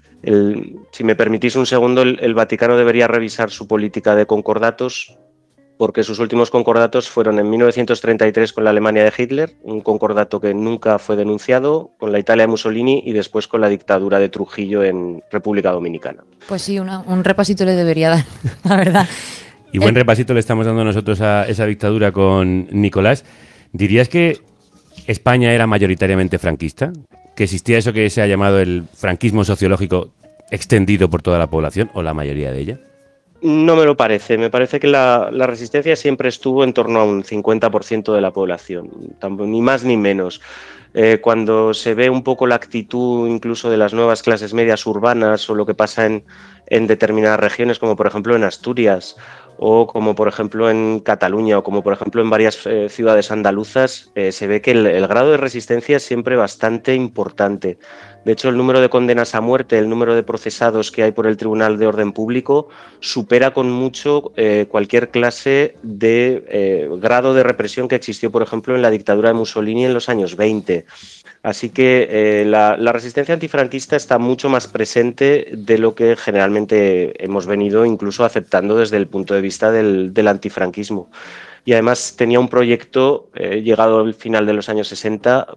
Si me permitís un segundo, el Vaticano debería revisar su política de concordatos porque sus últimos concordatos fueron en 1933 con la Alemania de Hitler, un concordato que nunca fue denunciado, con la Italia de Mussolini y después con la dictadura de Trujillo en República Dominicana. Pues sí, un repasito le debería dar, la verdad. Y buen repasito le estamos dando nosotros a esa dictadura con Nicolás. ¿Dirías que España era mayoritariamente franquista? ¿Que existía eso que se ha llamado el franquismo sociológico extendido por toda la población o la mayoría de ella? No me lo parece. Me parece que la resistencia siempre estuvo en torno a un 50% de la población, ni más ni menos. Cuando se ve un poco la actitud incluso de las nuevas clases medias urbanas o lo que pasa en determinadas regiones, como por ejemplo en Asturias o como por ejemplo en Cataluña o como por ejemplo en varias ciudades andaluzas, se ve que el grado de resistencia es siempre bastante importante. De hecho, el número de condenas a muerte, el número de procesados que hay por el Tribunal de Orden Público supera con mucho cualquier clase de grado de represión que existió, por ejemplo, en la dictadura de Mussolini en los años 20. Así que la resistencia antifranquista está mucho más presente de lo que generalmente hemos venido incluso aceptando desde el punto de vista del antifranquismo. Y además tenía un proyecto, llegado al final de los años 60,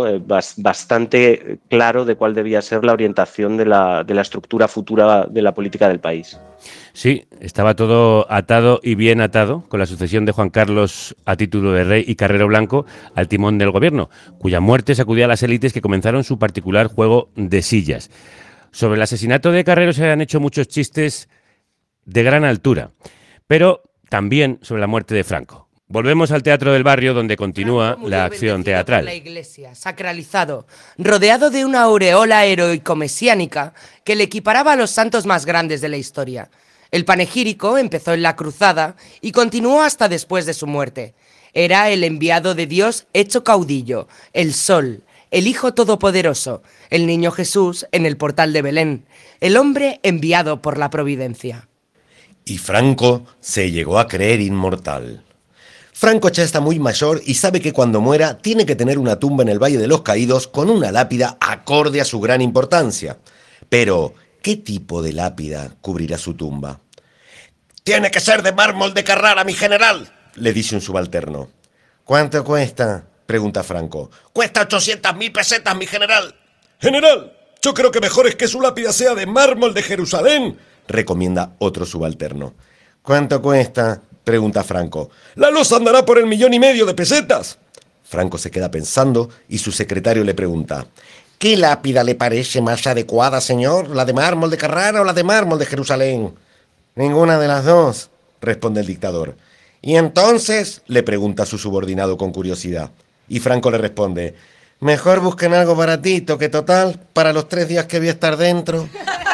bastante claro de cuál debía ser la orientación de la estructura futura de la política del país. Sí, estaba todo atado y bien atado con la sucesión de Juan Carlos a título de rey y Carrero Blanco al timón del gobierno, cuya muerte sacudía a las élites que comenzaron su particular juego de sillas. Sobre el asesinato de Carrero se han hecho muchos chistes de gran altura, pero también sobre la muerte de Franco. Volvemos al Teatro del Barrio, donde continúa la acción teatral. La iglesia, sacralizado, rodeado de una aureola heroico-mesiánica que le equiparaba a los santos más grandes de la historia. El panegírico empezó en la cruzada y continuó hasta después de su muerte. Era el enviado de Dios hecho caudillo, el sol, el Hijo Todopoderoso, el niño Jesús en el portal de Belén, el hombre enviado por la providencia. Y Franco se llegó a creer inmortal. Franco ya está muy mayor y sabe que cuando muera tiene que tener una tumba en el Valle de los Caídos con una lápida acorde a su gran importancia. Pero, ¿qué tipo de lápida cubrirá su tumba? «Tiene que ser de mármol de Carrara, mi general», le dice un subalterno. «¿Cuánto cuesta?», pregunta Franco. «Cuesta 800.000 pesetas, mi general». «General, yo creo que mejor es que su lápida sea de mármol de Jerusalén», recomienda otro subalterno. «¿Cuánto cuesta?», pregunta Franco. «La losa andará por 1,5 millones de pesetas». Franco se queda pensando y su secretario le pregunta: «¿Qué lápida le parece más adecuada, señor? ¿La de mármol de Carrara o la de mármol de Jerusalén?» «Ninguna de las dos», responde el dictador. «¿Y entonces?», le pregunta a su subordinado con curiosidad. Y Franco le responde: «Mejor busquen algo baratito, que total, para los 3 días que voy a estar dentro».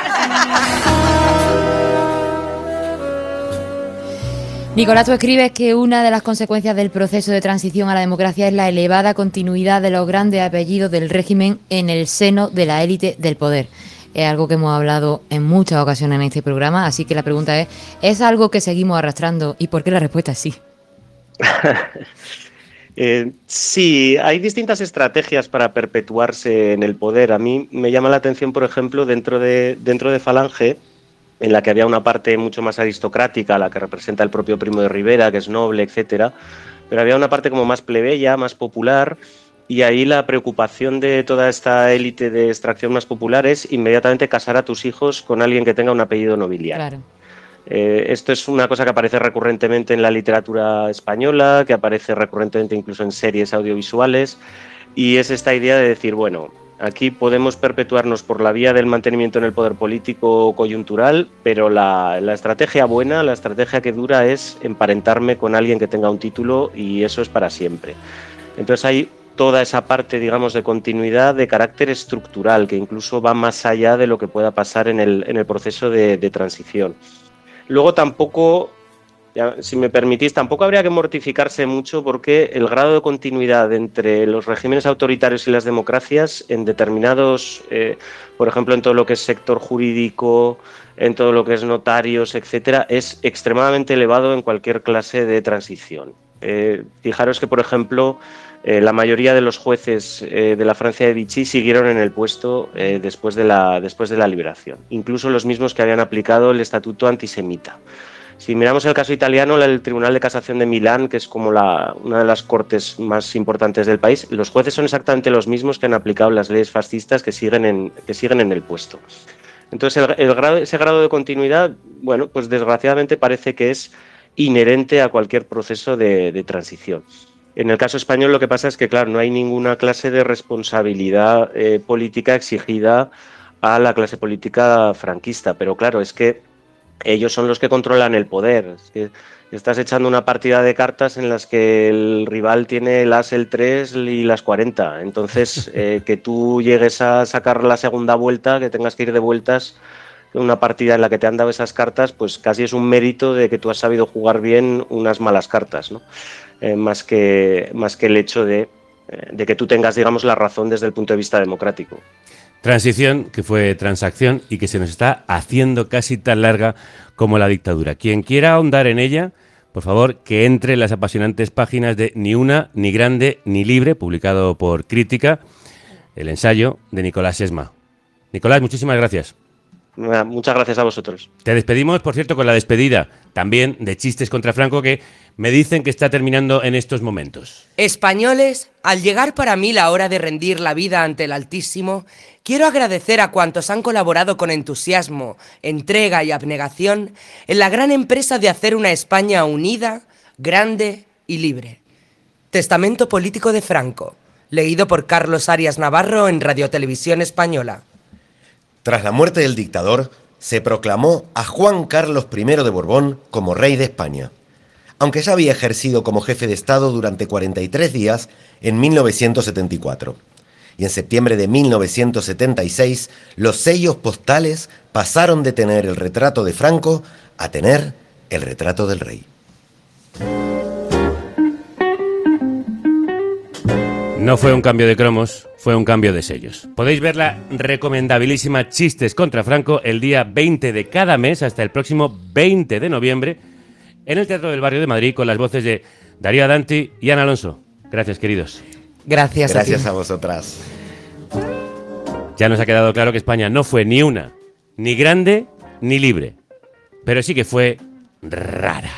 Nicolás, tú escribes que una de las consecuencias del proceso de transición a la democracia es la elevada continuidad de los grandes apellidos del régimen en el seno de la élite del poder. Es algo que hemos hablado en muchas ocasiones en este programa, así que la pregunta ¿es algo que seguimos arrastrando? ¿Y por qué la respuesta es sí? Sí, hay distintas estrategias para perpetuarse en el poder. A mí me llama la atención, por ejemplo, dentro de Falange, en la que había una parte mucho más aristocrática, la que representa el propio Primo de Rivera, que es noble, etcétera, pero había una parte como más plebeya, más popular, y ahí la preocupación de toda esta élite de extracción más popular es inmediatamente casar a tus hijos con alguien que tenga un apellido nobiliario. Claro. Esto es una cosa que aparece recurrentemente en la literatura española, que aparece recurrentemente incluso en series audiovisuales, y es esta idea de decir, bueno, Aquí podemos perpetuarnos por la vía del mantenimiento en el poder político coyuntural, pero la estrategia buena, la estrategia que dura es emparentarme con alguien que tenga un título y eso es para siempre. Entonces hay toda esa parte, digamos, de continuidad de carácter estructural que incluso va más allá de lo que pueda pasar en el proceso de transición. Luego tampoco, si me permitís, tampoco habría que mortificarse mucho porque el grado de continuidad entre los regímenes autoritarios y las democracias en determinados, por ejemplo, en todo lo que es sector jurídico, en todo lo que es notarios, etcétera, es extremadamente elevado en cualquier clase de transición. Fijaros que, por ejemplo, la mayoría de los jueces de la Francia de Vichy siguieron en el puesto después de la liberación, incluso los mismos que habían aplicado el estatuto antisemita. Si miramos el caso italiano, el Tribunal de Casación de Milán, que es como una de las cortes más importantes del país, los jueces son exactamente los mismos que han aplicado las leyes fascistas que siguen en el puesto. Entonces, ese grado de continuidad, bueno, pues desgraciadamente parece que es inherente a cualquier proceso de transición. En el caso español lo que pasa es que, claro, no hay ninguna clase de responsabilidad política exigida a la clase política franquista, pero claro, es que ellos son los que controlan el poder. Es que estás echando una partida de cartas en las que el rival tiene el as, el 3 y las 40. Entonces, que tú llegues a sacar la segunda vuelta, que tengas que ir de vueltas en una partida en la que te han dado esas cartas, pues casi es un mérito de que tú has sabido jugar bien unas malas cartas, ¿no? Más que el hecho de que tú tengas, digamos, la razón desde el punto de vista democrático. Transición que fue transacción y que se nos está haciendo casi tan larga como la dictadura. Quien quiera ahondar en ella, por favor, que entre en las apasionantes páginas de Ni una, ni grande, ni libre, publicado por Crítica, el ensayo de Nicolás Esma. Nicolás, muchísimas gracias. Muchas gracias a vosotros. Te despedimos, por cierto, con la despedida también de Chistes contra Franco, que me dicen que está terminando en estos momentos. Españoles, al llegar para mí la hora de rendir la vida ante el Altísimo, quiero agradecer a cuantos han colaborado con entusiasmo, entrega y abnegación en la gran empresa de hacer una España unida, grande y libre. Testamento político de Franco, leído por Carlos Arias Navarro en Radiotelevisión Española. Tras la muerte del dictador, se proclamó a Juan Carlos I de Borbón como rey de España, aunque ya había ejercido como jefe de Estado durante 43 días en 1974. Y en septiembre de 1976, los sellos postales pasaron de tener el retrato de Franco a tener el retrato del rey. No fue un cambio de cromos, fue un cambio de sellos. Podéis ver la recomendabilísima Chistes contra Franco el día 20 de cada mes hasta el próximo 20 de noviembre en el Teatro del Barrio de Madrid con las voces de Darío Adanti y Ana Alonso. Gracias, queridos. Gracias a vosotras. Ya nos ha quedado claro que España no fue ni una, ni grande, ni libre. Pero sí que fue rara.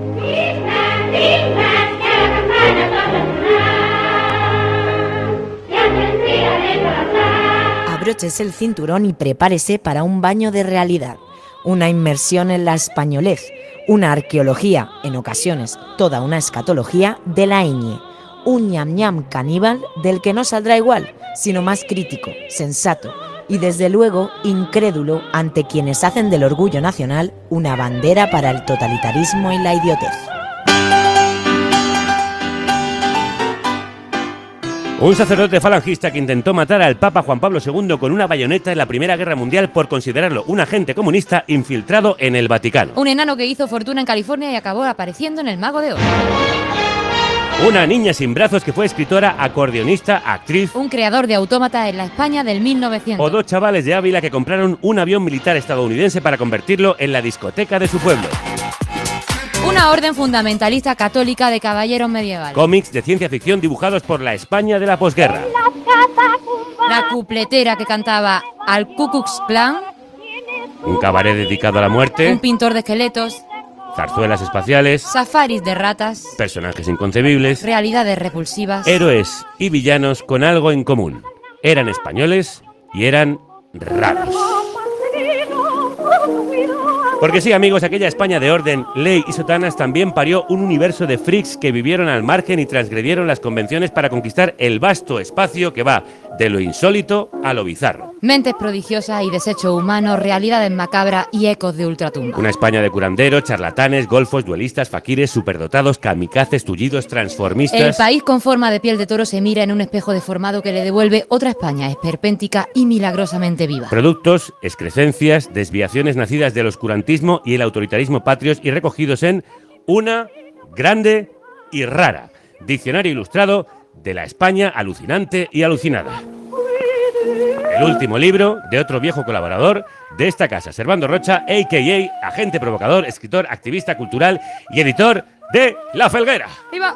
Abróchese el cinturón y prepárese para un baño de realidad, una inmersión en la españolez, una arqueología, en ocasiones toda una escatología de la ñ, un ñam ñam caníbal del que no saldrá igual, sino más crítico, sensato y desde luego incrédulo ante quienes hacen del orgullo nacional una bandera para el totalitarismo y la idiotez. Un sacerdote falangista que intentó matar al Papa Juan Pablo II con una bayoneta en la Primera Guerra Mundial por considerarlo un agente comunista infiltrado en el Vaticano. Un enano que hizo fortuna en California y acabó apareciendo en El Mago de Oz. Una niña sin brazos que fue escritora, acordeonista, actriz. Un creador de autómata en la España del 1900. O dos chavales de Ávila que compraron un avión militar estadounidense para convertirlo en la discoteca de su pueblo. Una orden fundamentalista católica de caballeros medievales. Cómics de ciencia ficción dibujados por la España de la posguerra. La cupletera que cantaba al Ku Klux Klan. Un cabaret dedicado a la muerte. Un pintor de esqueletos. Zarzuelas espaciales. Safaris de ratas. Personajes inconcebibles. Realidades repulsivas. Héroes y villanos con algo en común. Eran españoles y eran raros. Porque sí, amigos, aquella España de orden, ley y sotanas también parió un universo de freaks que vivieron al margen y transgredieron las convenciones para conquistar el vasto espacio que va de lo insólito a lo bizarro. Mentes prodigiosas y desechos humanos, realidades macabras y ecos de ultratumba. Una España de curanderos, charlatanes, golfos, duelistas, faquires, superdotados, kamikazes, tullidos, transformistas. El país con forma de piel de toro se mira en un espejo deformado que le devuelve otra España esperpéntica y milagrosamente viva. Productos, excrescencias, desviaciones nacidas del oscurantismo y el autoritarismo patrios y recogidos en Una grande y rara. Diccionario ilustrado de la España alucinante y alucinada. El último libro de otro viejo colaborador de esta casa, Servando Rocha, a.k.a. agente provocador, escritor, activista cultural y editor de La Felguera. ¡Viva!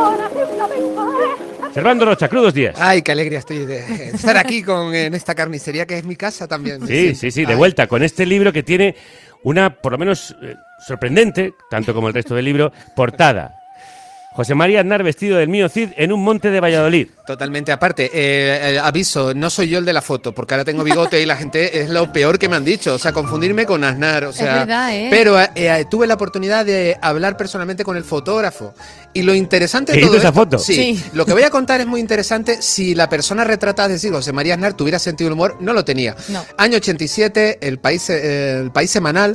Servando Rocha, crudos días. Ay, qué alegría estoy de estar aquí en esta carnicería que es mi casa también. Sí, de vuelta con este libro que tiene una, por lo menos sorprendente, tanto como el resto del libro, portada. José María Aznar vestido del mío Cid en un monte de Valladolid. Totalmente. Aparte, aviso, no soy yo el de la foto, porque ahora tengo bigote y la gente es lo peor que me han dicho. O sea, confundirme con Aznar. O sea, es verdad, ¿eh? Pero tuve la oportunidad de hablar personalmente con el fotógrafo. Y lo interesante de ¿Te todo hizo esa esto, foto? Sí. Lo que voy a contar es muy interesante. Si la persona retratada, es decir, José María Aznar, tuviera sentido del humor, no lo tenía. No. Año 87, el país Semanal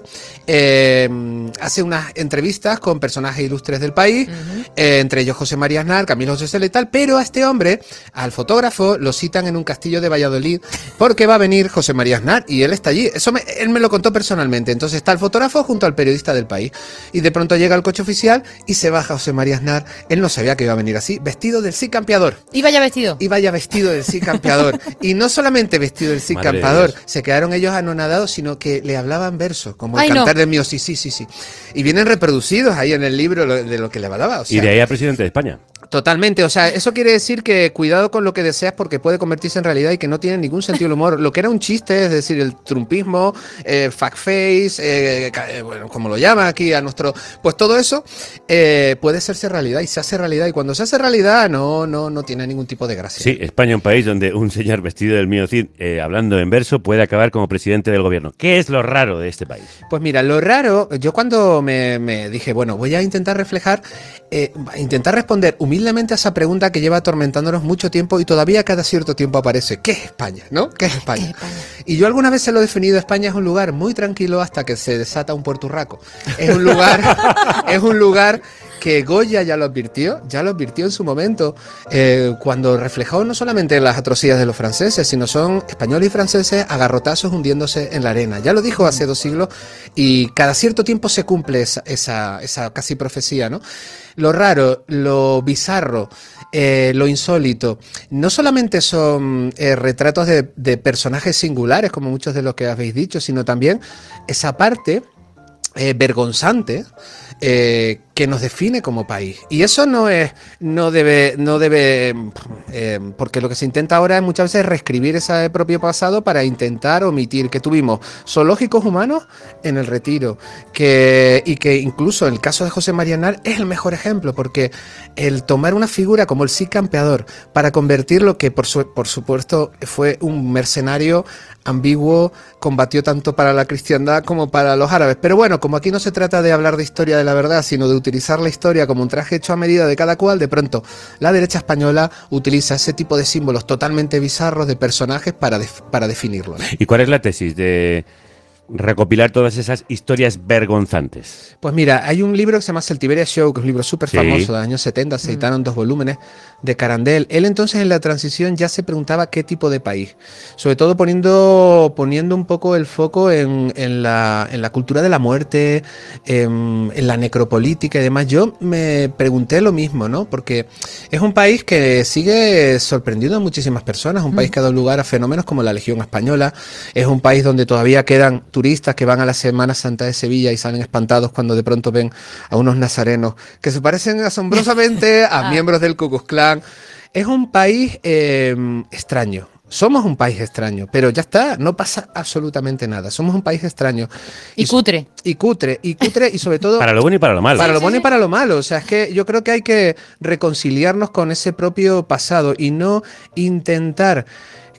hace unas entrevistas con personajes ilustres del país, entre ellos José María Aznar, Camilo José Cela y tal, pero a este hombre, al fotógrafo, lo citan en un castillo de Valladolid porque va a venir José María Aznar y él está allí. Él me lo contó personalmente. Entonces está el fotógrafo junto al periodista del país y de pronto llega el coche oficial y se baja José María Aznar. Él no sabía que iba a venir así, vestido del Cid Campeador. Y vaya vestido. Y vaya vestido del Cid Campeador. Y no solamente vestido del Cid Campeador, se quedaron ellos anonadados, sino que le hablaban versos, como el cantar del mío, sí. Y vienen reproducidos ahí en el libro de lo que le hablaba. O sea, y de ahí a presidente de España. Totalmente, o sea, eso quiere decir que cuidado con lo que deseas porque puede convertirse en realidad y que no tiene ningún sentido el humor. Lo que era un chiste, es decir, el trumpismo, fuckface, bueno, como lo llama aquí a nuestro... Pues todo eso puede hacerse realidad y se hace realidad. Y cuando se hace realidad no tiene ningún tipo de gracia. Sí, España, un país donde un señor vestido del mío Cid, hablando en verso, puede acabar como presidente del gobierno. ¿Qué es lo raro de este país? Pues mira, lo raro, yo cuando me dije, bueno, voy a intentar reflejar, intentar responder humildemente a esa pregunta que lleva atormentándonos mucho tiempo y todavía cada cierto tiempo aparece. ¿Qué es España? ¿No? ¿Qué es España? Y yo alguna vez se lo he definido, España es un lugar muy tranquilo hasta que se desata un puerturraco. Es un lugar que Goya ya lo advirtió en su momento, cuando reflejó no solamente las atrocidades de los franceses, sino son españoles y franceses a garrotazos hundiéndose en la arena. Ya lo dijo hace 2 siglos y cada cierto tiempo se cumple esa casi profecía, ¿no? Lo raro, lo bizarro, lo insólito, no solamente son retratos de personajes singulares, como muchos de los que habéis dicho, sino también esa parte vergonzante que nos define como país. Y eso no debe, porque lo que se intenta ahora es muchas veces reescribir ese propio pasado para intentar omitir que tuvimos zoológicos humanos en el Retiro, y que incluso en el caso de José María Aznar es el mejor ejemplo, porque el tomar una figura como el Cid Campeador para convertir lo que por supuesto fue un mercenario ambiguo, combatió tanto para la cristiandad como para los árabes. Pero bueno, como aquí no se trata de hablar de historia de la verdad, sino de utilizar la historia como un traje hecho a medida de cada cual, de pronto la derecha española utiliza ese tipo de símbolos totalmente bizarros de personajes para definirlo, ¿no? ¿Y cuál es la tesis de recopilar todas esas historias vergonzantes? Pues mira, hay un libro que se llama Celtiberia Show, que es un libro súper famoso de los años 70, se editaron 2 volúmenes de Carandel. Él entonces en la transición ya se preguntaba qué tipo de país, sobre todo poniendo un poco el foco en la cultura de la muerte, en la necropolítica y demás. Yo me pregunté lo mismo, ¿no? Porque es un país que sigue sorprendiendo a muchísimas personas, un país que ha dado lugar a fenómenos como la Legión Española, es un país donde todavía quedan turistas que van a la Semana Santa de Sevilla y salen espantados cuando de pronto ven a unos nazarenos que se parecen asombrosamente a miembros del Ku Klux Klan. Es un país extraño. Somos un país extraño, pero ya está, no pasa absolutamente nada. Somos un país extraño. Y cutre. Y cutre, y sobre todo... Para lo bueno y para lo malo. Para lo bueno y para lo malo. O sea, es que yo creo que hay que reconciliarnos con ese propio pasado y no intentar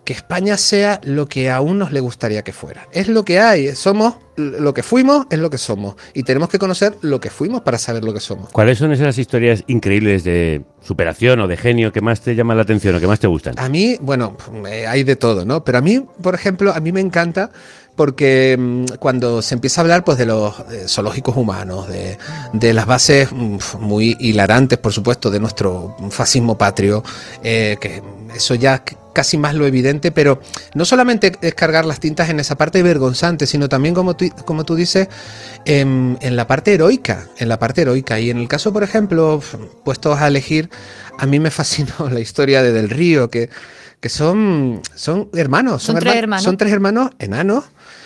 que España sea lo que a unos le gustaría que fuera. Es lo que hay, somos lo que fuimos, es lo que somos. Y tenemos que conocer lo que fuimos para saber lo que somos. ¿Cuáles son esas historias increíbles de superación o de genio que más te llaman la atención o que más te gustan? A mí, bueno, hay de todo, ¿no? Pero a mí, por ejemplo, a mí me encanta porque cuando se empieza a hablar pues de los zoológicos humanos, de las bases muy hilarantes, por supuesto, de nuestro fascismo patrio, que eso ya casi más lo evidente, pero no solamente es cargar las tintas en esa parte vergonzante, sino también, como tú dices, en la parte heroica, y en el caso, por ejemplo, puestos a elegir, a mí me fascinó la historia de Del Río, que son hermanos, son tres hermanos enanos,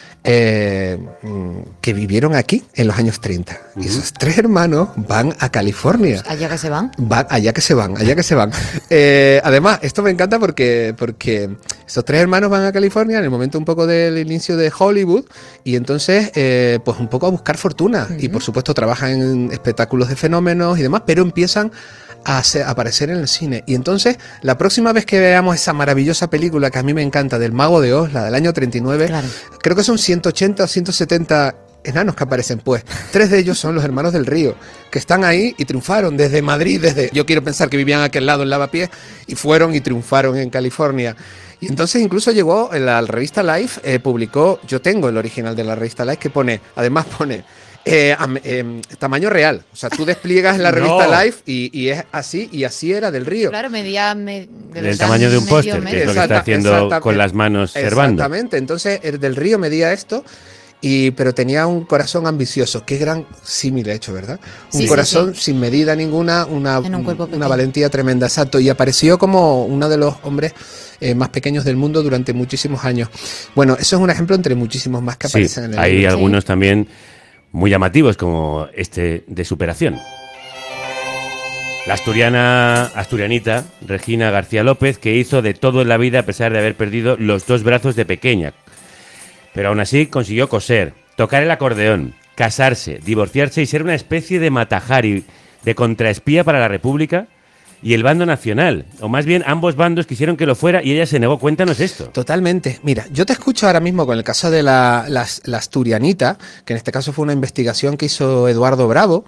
que vivieron aquí en los años 30. Y esos tres hermanos van a California. ¿Allá que se van? Allá que se van. Además, esto me encanta porque esos tres hermanos van a California en el momento un poco del inicio de Hollywood y entonces pues un poco a buscar fortuna. Y por supuesto trabajan en espectáculos de fenómenos y demás, pero empiezan a aparecer en el cine. Y entonces, la próxima vez que veamos esa maravillosa película que a mí me encanta, del Mago de Oz, la del año 39, claro, creo que son 180 o 170 enanos que aparecen, pues 3 de ellos son los hermanos Del Río, que están ahí y triunfaron desde Madrid, yo quiero pensar que vivían a aquel lado en Lavapiés, y fueron y triunfaron en California. Y entonces incluso llegó en la revista Life, publicó, yo tengo el original de la revista Life, que pone tamaño real, o sea, tú despliegas en la revista Life y es así, y así era Del Río. Claro, medía del tamaño de un póster, que es lo que está haciendo con las manos Servando. Exactamente, entonces el Del Río medía esto, pero tenía un corazón ambicioso. Qué gran símil ha hecho, ¿verdad? Un corazón sin medida ninguna, una valentía tremenda, exacto, y apareció como uno de los hombres más pequeños del mundo durante muchísimos años. Bueno, eso es un ejemplo entre muchísimos más que aparecen en el hay libro. algunos también muy llamativos, como este de superación. La asturianita Regina García López, que hizo de todo en la vida a pesar de haber perdido los 2 brazos de pequeña. Pero aún así consiguió coser, tocar el acordeón, casarse, divorciarse y ser una especie de Matajari, de contraespía para la República y el bando nacional, o más bien ambos bandos quisieron que lo fuera y ella se negó. Cuéntanos esto. Totalmente. Mira, yo te escucho ahora mismo con el caso de la asturianita, que en este caso fue una investigación que hizo Eduardo Bravo.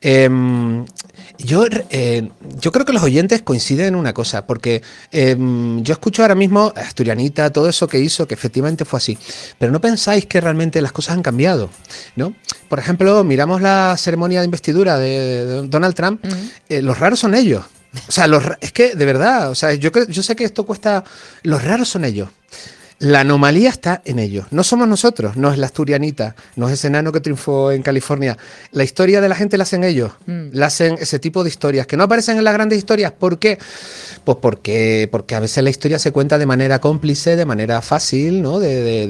Yo creo que los oyentes coinciden en una cosa, porque yo escucho ahora mismo asturianita, todo eso que hizo, que efectivamente fue así, pero no pensáis que realmente las cosas han cambiado, ¿no? Por ejemplo, miramos la ceremonia de investidura de Donald Trump, los raros son ellos. O sea, es que, de verdad, o sea, yo sé que esto cuesta. Los raros son ellos. La anomalía está en ellos. No somos nosotros, no es la asturianita, no es ese enano que triunfó en California. La historia de la gente la hacen ellos. La hacen ese tipo de historias que no aparecen en las grandes historias. ¿Por qué? Pues porque a veces la historia se cuenta de manera cómplice, de manera fácil, ¿no?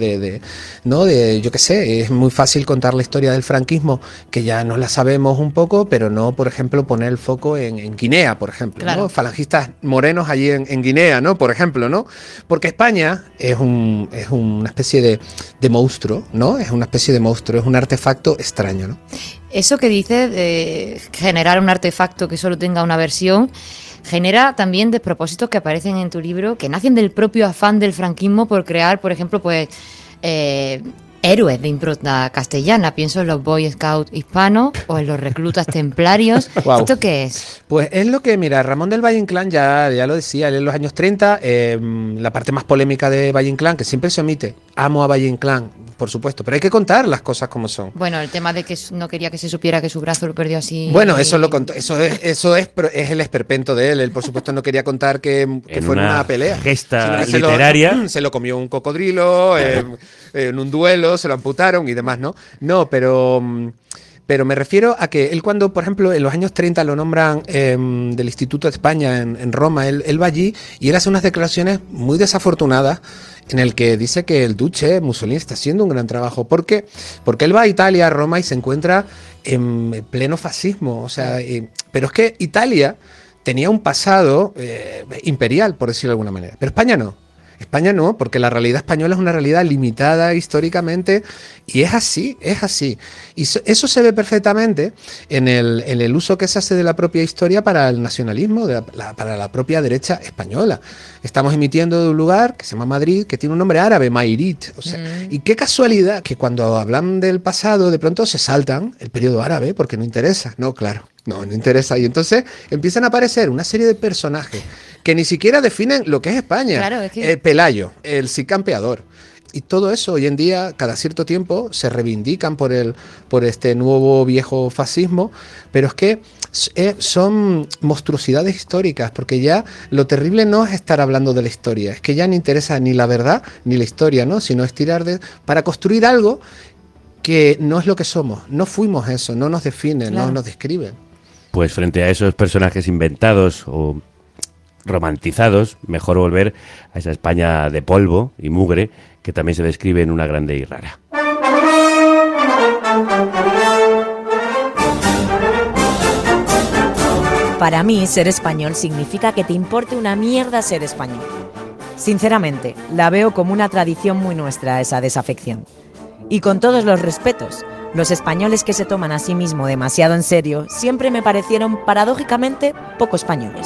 Yo qué sé, es muy fácil contar la historia del franquismo, que ya nos la sabemos un poco, pero no, por ejemplo, poner el foco en Guinea, por ejemplo, claro, ¿no? Falangistas morenos allí en Guinea, ¿no? Por ejemplo, ¿no? Porque España es una especie de monstruo, ¿no? Es una especie de monstruo, es un artefacto extraño, ¿no? Eso que dices de generar un artefacto que solo tenga una versión, genera también despropósitos que aparecen en tu libro, que nacen del propio afán del franquismo por crear, por ejemplo, pues héroes de impronta castellana. Pienso en los Boy Scouts hispanos o en los reclutas templarios. Wow. ¿Esto qué es? Pues es lo que, mira, Ramón del Valle Inclán ya lo decía, él en los años 30, la parte más polémica de Valle Inclán, que siempre se omite, amo a Valle Inclán, por supuesto, pero hay que contar las cosas como son. Bueno, el tema de que no quería que se supiera que su brazo lo perdió así. Bueno, eso lo contó, eso es el esperpento de él. Él, por supuesto, no quería contar que fue en una pelea. Gesta literaria. Se lo comió un cocodrilo, en un duelo, se lo amputaron y demás, ¿no? No, pero me refiero a que él cuando, por ejemplo, en los años 30 lo nombran del Instituto de España en Roma, él va allí y él hace unas declaraciones muy desafortunadas en el que dice que el duce Mussolini está haciendo un gran trabajo. ¿Por qué? Porque él va a Italia, a Roma, y se encuentra en pleno fascismo. O sea, pero es que Italia tenía un pasado imperial, por decirlo de alguna manera, pero España no. España no, porque la realidad española es una realidad limitada históricamente y es así. Y eso se ve perfectamente en el uso que se hace de la propia historia para el nacionalismo, para la propia derecha española. Estamos emitiendo de un lugar que se llama Madrid, que tiene un nombre árabe, Mairit. O sea, y qué casualidad que cuando hablan del pasado de pronto se saltan el periodo árabe porque no interesa. No, claro. No interesa. Y entonces empiezan a aparecer una serie de personajes que ni siquiera definen lo que es España. Claro, es que... El Pelayo, el Cid Campeador. Y todo eso hoy en día, cada cierto tiempo, se reivindican por este nuevo viejo fascismo, pero es que son monstruosidades históricas, porque ya lo terrible no es estar hablando de la historia, es que ya no interesa ni la verdad ni la historia, ¿no? Sino es tirar para construir algo que no es lo que somos, no fuimos eso, no nos definen, no nos describen. Pues frente a esos personajes inventados o romantizados, mejor volver a esa España de polvo y mugre que también se describe en Una grande y rara. Para mí, ser español significa que te importe una mierda ser español. Sinceramente, la veo como una tradición muy nuestra esa desafección. Y con todos los respetos, los españoles que se toman a sí mismo demasiado en serio siempre me parecieron paradójicamente poco españoles.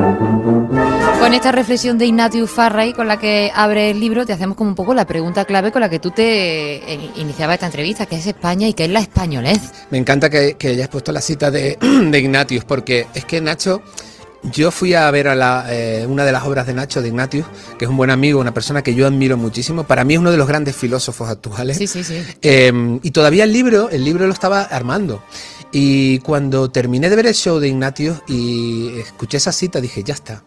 Con esta reflexión de Ignatius Farray con la que abre el libro, te hacemos como un poco la pregunta clave con la que tú te iniciabas esta entrevista, ¿qué es España y qué es la españolez? Me encanta que hayas puesto la cita de Ignatius, porque es que Nacho... Yo fui a ver una de las obras de Nacho, de Ignatius, que es un buen amigo, una persona que yo admiro muchísimo. Para mí es uno de los grandes filósofos actuales. Sí. Y todavía el libro lo estaba armando. Y cuando terminé de ver el show de Ignatius y escuché esa cita, dije, ya está.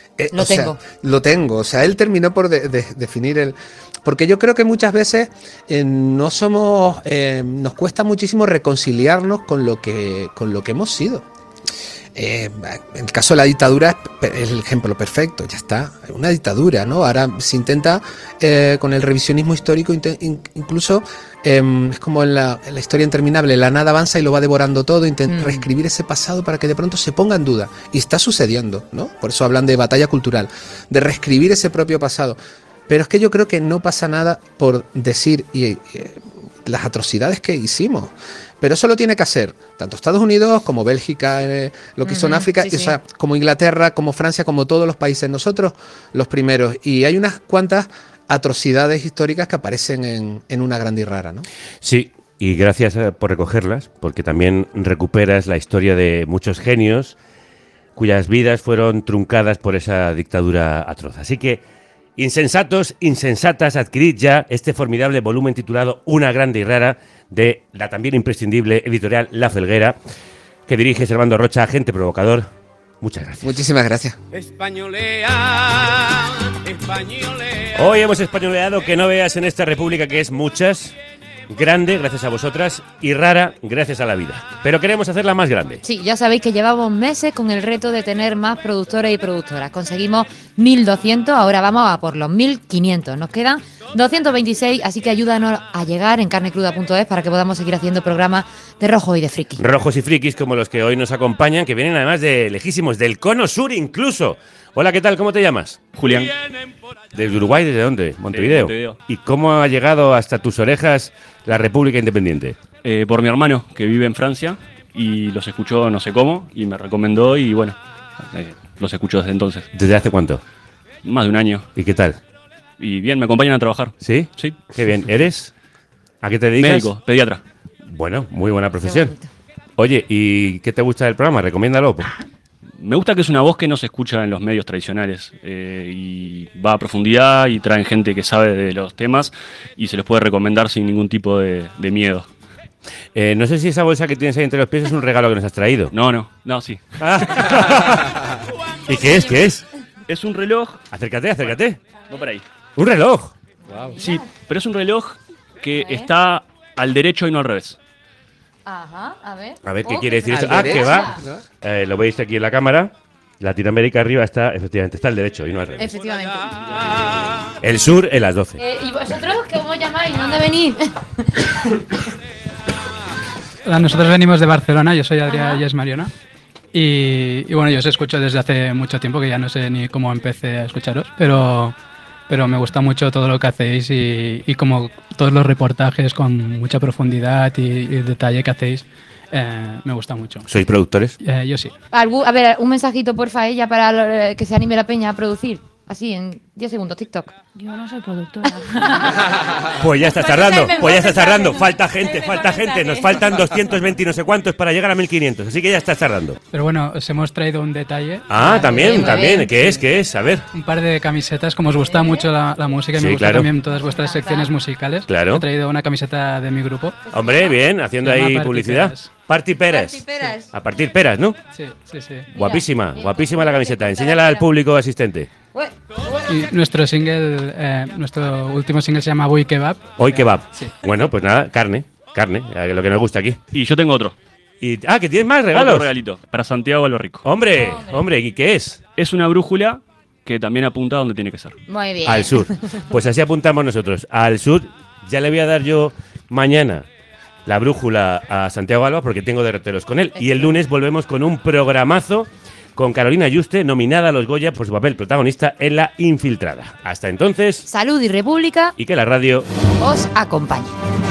Lo tengo. O sea, él terminó por definir el... Porque yo creo que muchas veces nos cuesta muchísimo reconciliarnos con lo que hemos sido. En el caso de la dictadura es el ejemplo perfecto, ya está, una dictadura, ¿no? Ahora se intenta con el revisionismo histórico, incluso es como en la historia interminable, la nada avanza y lo va devorando todo, intenta reescribir ese pasado para que de pronto se ponga en duda, y está sucediendo, ¿no? Por eso hablan de batalla cultural, de reescribir ese propio pasado, pero es que yo creo que no pasa nada por decir las atrocidades que hicimos. Pero eso lo tiene que hacer tanto Estados Unidos como Bélgica, lo que hizo en África, o sea, como Inglaterra, como Francia, como todos los países, nosotros los primeros. Y hay unas cuantas atrocidades históricas que aparecen en Una grande y rara, ¿no? Sí, y gracias por recogerlas, porque también recuperas la historia de muchos genios cuyas vidas fueron truncadas por esa dictadura atroz. Así que, insensatos, insensatas, adquirid ya este formidable volumen titulado Una grande y rara, de la también imprescindible editorial La Felguera, que dirige Servando Rocha, agente provocador. Muchas gracias. Muchísimas gracias. Hoy hemos españoleado que no veas en esta república, que es muchas, grande gracias a vosotras y rara gracias a la vida. Pero queremos hacerla más grande. Sí, ya sabéis que llevamos meses con el reto de tener más productores y productoras. Conseguimos 1.200, ahora vamos a por los 1.500. Nos quedan 226, así que ayúdanos a llegar en carnecruda.es para que podamos seguir haciendo programas de rojo y de friki. Rojos y frikis como los que hoy nos acompañan, que vienen además de lejísimos, del Cono Sur incluso. Hola, ¿qué tal? ¿Cómo te llamas? Julián. ¿Desde Uruguay? ¿Desde dónde? Montevideo. Montevideo. ¿Y cómo ha llegado hasta tus orejas la República Independiente? Por mi hermano, que vive en Francia, y los escuchó no sé cómo, y me recomendó, y bueno, los escucho desde entonces. ¿Desde hace cuánto? Más de un año. ¿Y qué tal? Y bien, me acompañan a trabajar. ¿Sí? Sí. Qué bien. ¿Eres? ¿A qué te dedicas? Médico, pediatra. Bueno, muy buena profesión. Oye, ¿y qué te gusta del programa? Recomiéndalo. Pues. Me gusta que es una voz que no se escucha en los medios tradicionales y va a profundidad y traen gente que sabe de los temas y se les puede recomendar sin ningún tipo de miedo. No sé si esa bolsa que tienes ahí entre los pies es un regalo que nos has traído. No, sí. ¿Y qué es? ¿Qué es? Es un reloj. Acércate. No por ahí. ¿Un reloj? Wow. Sí, pero es un reloj que está al derecho y no al revés. Ajá, a ver. A ver, ¿qué quiere decir eso? Que va. Lo veis aquí en la cámara. Latinoamérica arriba está, efectivamente, está al derecho y no al revés. Efectivamente. El sur en las 12. ¿Y vosotros cómo llamáis? ¿Dónde venís? Hola, nosotros venimos de Barcelona, yo soy Adrià y es Mariona. Y bueno, yo os escucho desde hace mucho tiempo, que ya no sé ni cómo empecé a escucharos, pero pero me gusta mucho todo lo que hacéis y como todos los reportajes con mucha profundidad y detalle que hacéis, me gusta mucho. ¿Sois productores? Yo sí. A ver, un mensajito, porfa, ella, para que se anime la peña a producir. Así, en 10 segundos, TikTok. Yo no soy productora. Pues ya estás tardando, falta gente, nos faltan 220 y no sé cuántos para llegar a 1500, así que ya estás tardando. Pero bueno, os hemos traído un detalle. También, ¿qué es? A ver. Un par de camisetas, como os gusta mucho la música y me gusta también todas vuestras secciones musicales. Claro. He traído una camiseta de mi grupo. Hombre, bien, haciendo ahí publicidad. Party Peras. A partir peras, ¿no? Sí. Guapísima la camiseta. Enséñala al público asistente. Y nuestro single, nuestro último single se llama Hoy Kebab. Hoy Kebab. Sí. Bueno, pues nada, carne, lo que nos gusta aquí. Y yo tengo otro. Que tienes más regalos. Otro regalito para Santiago Alberrico. Hombre, ¿y qué es? Es una brújula que también apunta a donde tiene que ser. Muy bien. Al sur. Pues así apuntamos nosotros. Al sur, ya le voy a dar yo mañana la brújula a Santiago Alba porque tengo derroteros con él. Y el lunes volvemos con un programazo con Carolina Yuste, nominada a los Goya por su papel protagonista en La Infiltrada. Hasta entonces... Salud y República. Y que la radio os acompañe.